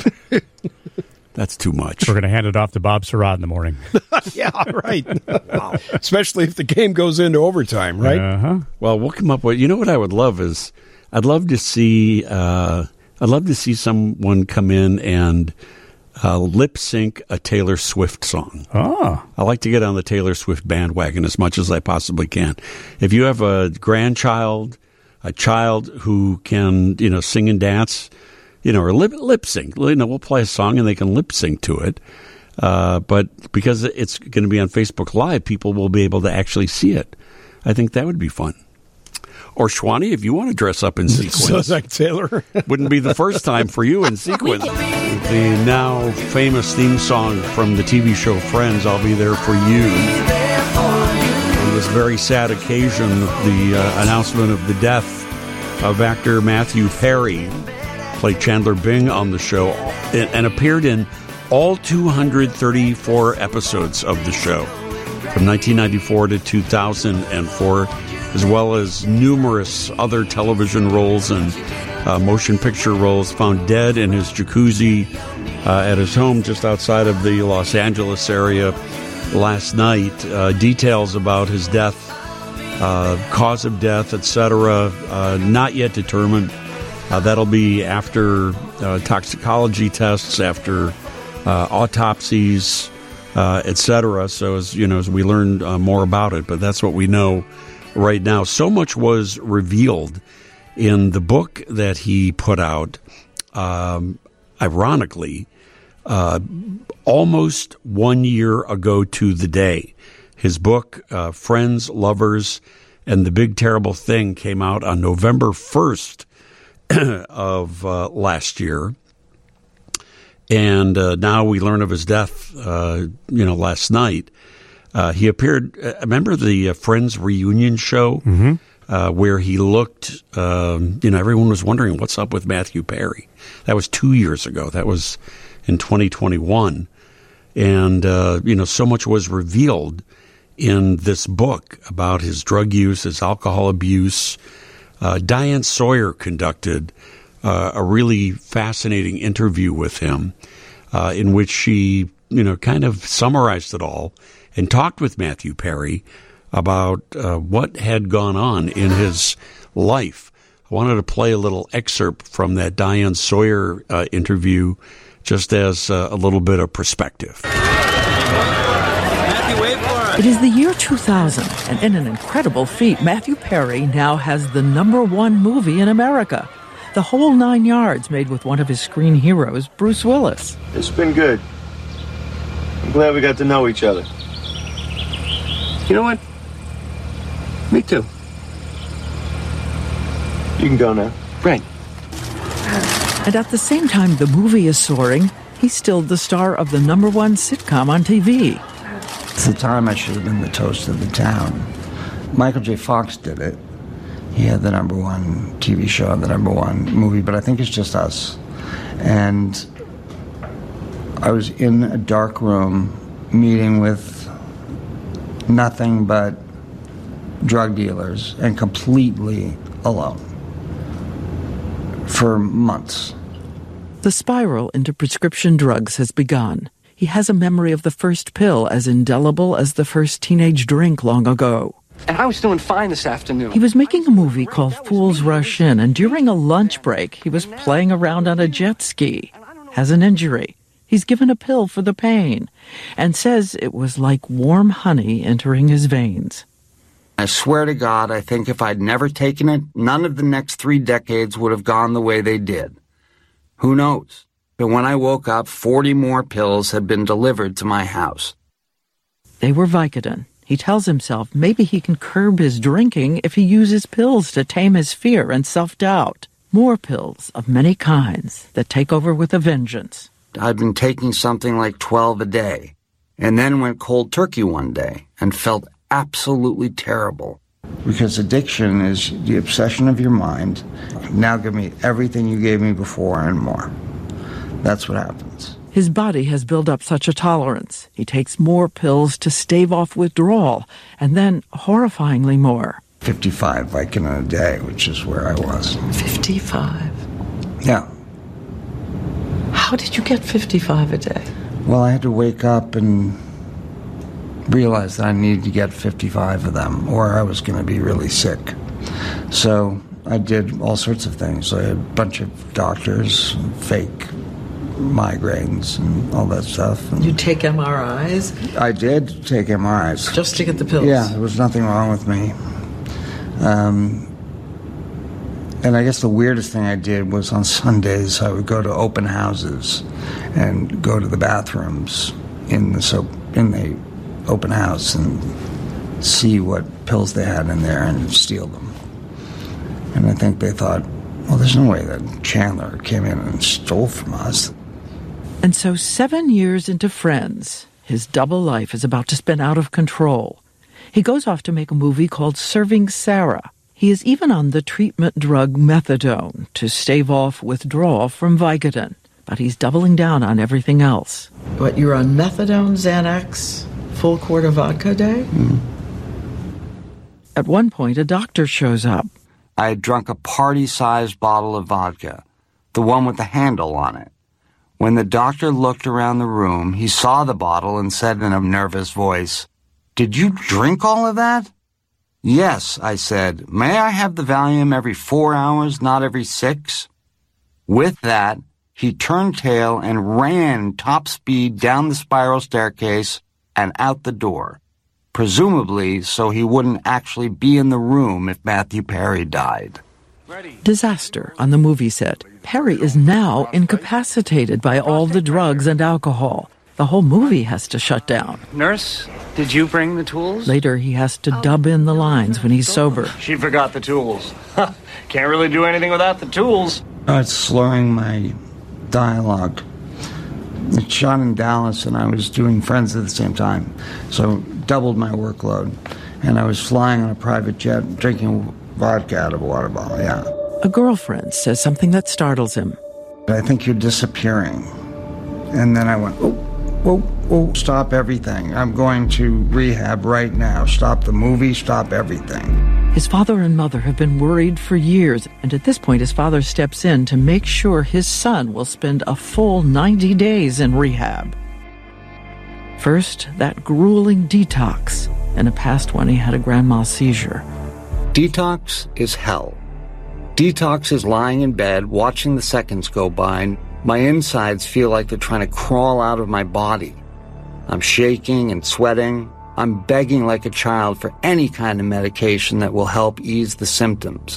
that's too much.
We're going to hand it off to Bob Surratt in the morning.
Yeah, right. Wow. Especially if the game goes into overtime, right?
Uh-huh.
Well, we'll come up with. You know what I would love is I'd love to see. Uh, I'd love to see someone come in and uh, lip sync a Taylor Swift song.
Oh.
I like to get on the Taylor Swift bandwagon as much as I possibly can. If you have a grandchild, a child who can, you know, sing and dance, you know, or lip, lip sync, you know, we'll play a song and they can lip sync to it. Uh, but because it's going to be on Facebook Live, people will be able to actually see it. I think that would be fun. Or Schwani, if you want to dress up in sequins.
So Zach Taylor.
Wouldn't be the first time for you in sequins. The now famous theme song from the T V show Friends, I'll Be There For You. On this very sad occasion, the uh, announcement of the death of actor Matthew Perry, played Chandler Bing on the show, and, and appeared in all two hundred thirty-four episodes of the show from nineteen ninety-four to two thousand four, as well as numerous other television roles and uh, motion picture roles. Found dead in his jacuzzi uh, at his home just outside of the Los Angeles area last night. Uh, details about his death, uh, cause of death, et cetera, uh, not yet determined. Uh, that'll be after uh, toxicology tests, after uh, autopsies, uh, et cetera. So as you know, as we learn uh, more about it, but that's what we know right now. So much was revealed in the book that he put out, um, ironically, uh, almost one year ago to the day. His book, uh, Friends, Lovers, and the Big Terrible Thing, came out on November first of uh, last year. And uh, now we learn of his death, uh, you know, last night. Uh, he appeared, uh, remember the uh, Friends reunion show
Mm-hmm.
uh, where he looked, um, you know, everyone was wondering what's up with Matthew Perry. That was two years ago. That was in twenty twenty-one. And, uh, you know, so much was revealed in this book about his drug use, his alcohol abuse. Uh, Diane Sawyer conducted uh, a really fascinating interview with him uh, in which she, you know, kind of summarized it all and talked with Matthew Perry about uh, what had gone on in his life. I wanted to play a little excerpt from that Diane Sawyer uh, interview just as uh, a little bit of perspective.
It is the year two thousand, and in an incredible feat, Matthew Perry now has the number one movie in America. The Whole Nine Yards, made with one of his screen heroes, Bruce Willis.
It's been good. I'm glad we got to know each other. You know what? Me too. You can go now. Great.
And at the same time the movie is soaring, he's still the star of the number one sitcom on T V.
At the time, I should have been the toast of the town. Michael J. Fox did it. He had the number one T V show and the number one movie, but I think it's just us. And I was in a dark room meeting with nothing but drug dealers and completely alone for months.
The spiral into prescription drugs has begun. He has a memory of the first pill as indelible as the first teenage drink long ago.
And I was doing fine this afternoon.
He was making a movie called Fools Rush In, and during a lunch break, he was playing around on a jet ski. Has an injury. He's given a pill for the pain, and says it was like warm honey entering his veins.
I swear to God, I think if I'd never taken it, none of the next three decades would have gone the way they did. Who knows? But when I woke up, forty more pills had been delivered to my house.
They were Vicodin. He tells himself maybe he can curb his drinking if he uses pills to tame his fear and self-doubt. More pills of many kinds that take over with a vengeance.
I'd been taking something like twelve a day, and then went cold turkey one day and felt absolutely terrible. Because addiction is the obsession of your mind. Now give me everything you gave me before and more. That's what happens.
His body has built up such a tolerance. He takes more pills to stave off withdrawal, and then, horrifyingly more.
fifty-five Vicodin a day, which is where I was.
fifty-five?
Yeah.
How did you get fifty-five a day?
Well, I had to wake up and realize that I needed to get fifty-five of them, or I was going to be really sick. So I did all sorts of things. I had a bunch of doctors, fake migraines and all that stuff. And
you take M R Is?
I did take M R Is.
Just to get the pills?
Yeah, there was nothing wrong with me. Um, and I guess the weirdest thing I did was on Sundays I would go to open houses and go to the bathrooms in the soap, in the open house and see what pills they had in there and steal them. And I think they thought, well, there's no way that Chandler came in and stole from us.
And so seven years into Friends, his double life is about to spin out of control. He goes off to make a movie called Serving Sarah. He is even on the treatment drug methadone to stave off withdrawal from Vicodin. But he's doubling down on everything else.
But you're on methadone, Xanax, full quart of vodka a day?
Mm.
At one point, a doctor shows up.
I had drunk a party-sized bottle of vodka, the one with the handle on it. When the doctor looked around the room, he saw the bottle and said in a nervous voice, "Did you drink all of that?" "Yes," I said. "May I have the Valium every four hours, not every six?" With that, he turned tail and ran top speed down the spiral staircase and out the door, presumably so he wouldn't actually be in the room if Matthew Perry died.
Disaster on the movie set. Perry is now incapacitated by all the drugs and alcohol. The whole movie has to shut down.
Nurse, did you bring the tools?
Later, he has to dub in the lines when he's sober.
She forgot the tools. Can't really do anything without the tools.
Oh, it's slurring my dialogue. It's shot in Dallas, and I was doing Friends at the same time, so doubled my workload. And I was flying on a private jet, drinking vodka out of a water bottle, yeah.
A girlfriend says something that startles him.
I think you're disappearing. And then I went, oh, oh, oh, stop everything. I'm going to rehab right now. Stop the movie, stop everything.
His father and mother have been worried for years, and at this point his father steps in to make sure his son will spend a full ninety days in rehab. First, that grueling detox. In a past one, he had a grand mal seizure.
Detox is hell. Detox is lying in bed, watching the seconds go by. My insides feel like they're trying to crawl out of my body. I'm shaking and sweating. I'm begging like a child for any kind of medication that will help ease the symptoms.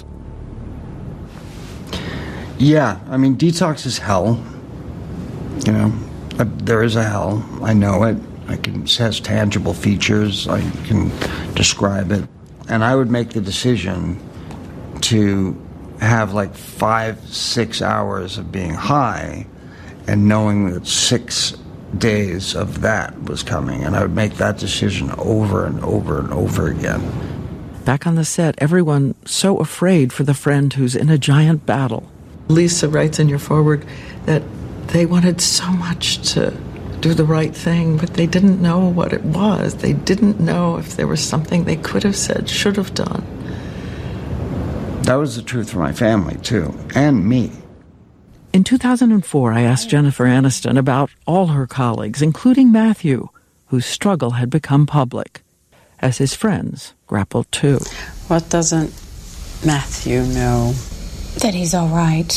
Yeah, I mean, detox is hell. You know, there is a hell. I know it. I can, it has tangible features. I can describe it. And I would make the decision to have like five, six hours of being high and knowing that six days of that was coming. And I would make that decision over and over and over again.
Back on the set, everyone so afraid for the friend who's in a giant battle.
Lisa writes in your foreword that they wanted so much to do the right thing, but they didn't know what it was. They didn't know if there was something they could have said, should have done.
That was the truth for my family, too, and me.
In two thousand four, I asked Jennifer Aniston about all her colleagues, including Matthew, whose struggle had become public, as his friends grappled too.
What doesn't Matthew know?
That he's all right.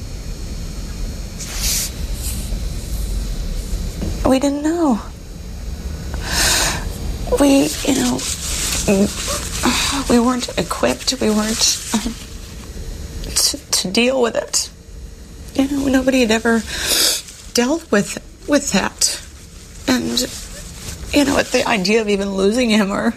We didn't know. We, you know, we weren't equipped. We weren't um, to, to deal with it. You know, nobody had ever dealt with with that, and you know, the idea of even losing him or.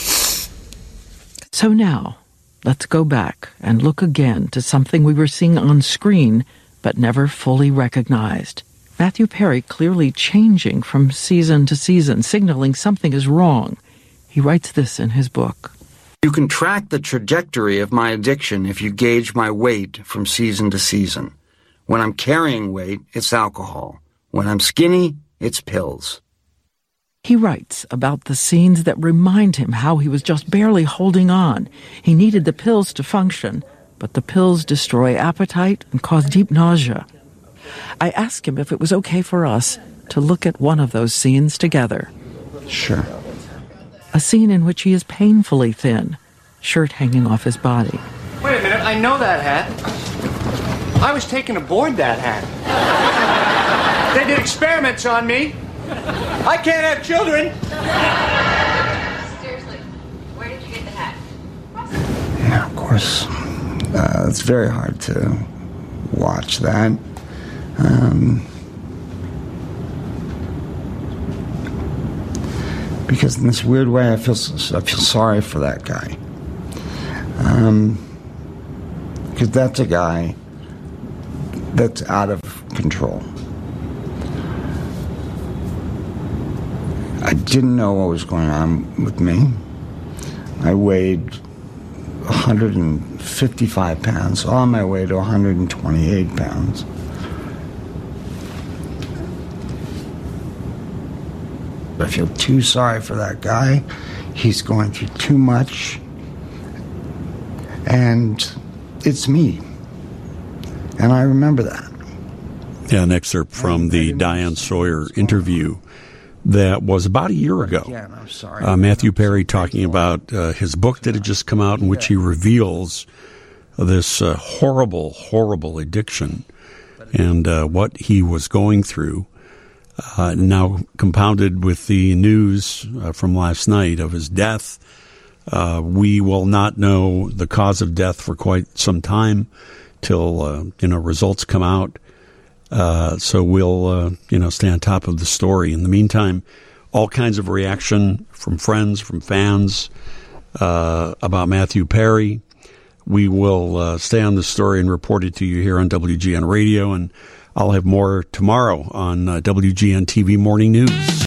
So now, let's go back and look again to something we were seeing on screen but never fully recognized. Matthew Perry clearly changing from season to season, signaling something is wrong. He writes this in his book.
You can track the trajectory of my addiction if you gauge my weight from season to season. When I'm carrying weight, it's alcohol. When I'm skinny, it's pills.
He writes about the scenes that remind him how he was just barely holding on. He needed the pills to function, but the pills destroy appetite and cause deep nausea. I asked him if it was okay for us to look at one of those scenes together.
Sure.
A scene in which he is painfully thin, shirt hanging off his body.
Wait a minute, I know that hat. I was taken aboard that hat. They did experiments on me. I can't have children.
Seriously, where did you get the hat?
Yeah, of course. Uh, it's very hard to watch that. Um, because in this weird way, I feel I feel sorry for that guy. Um, because that's a guy that's out of control. I didn't know what was going on with me. I weighed one hundred fifty-five pounds, on my way to one hundred twenty-eight pounds. I feel too sorry for that guy. He's going through too much. And it's me. And I remember that.
Yeah, an excerpt from the Diane Sawyer interview that was about a year ago.
I'm sorry.
Uh, Matthew Perry talking about uh, his book that had just come out, in which he reveals this uh, horrible, horrible addiction and uh, what he was going through. Uh, now compounded with the news uh, from last night of his death. Uh, we will not know the cause of death for quite some time till, uh, you know, results come out. Uh, so we'll, uh, you know, stay on top of the story. In the meantime, all kinds of reaction from friends, from fans, uh, about Matthew Perry. We will uh, stay on the story and report it to you here on W G N Radio, and I'll have more tomorrow on uh, W G N T V Morning News.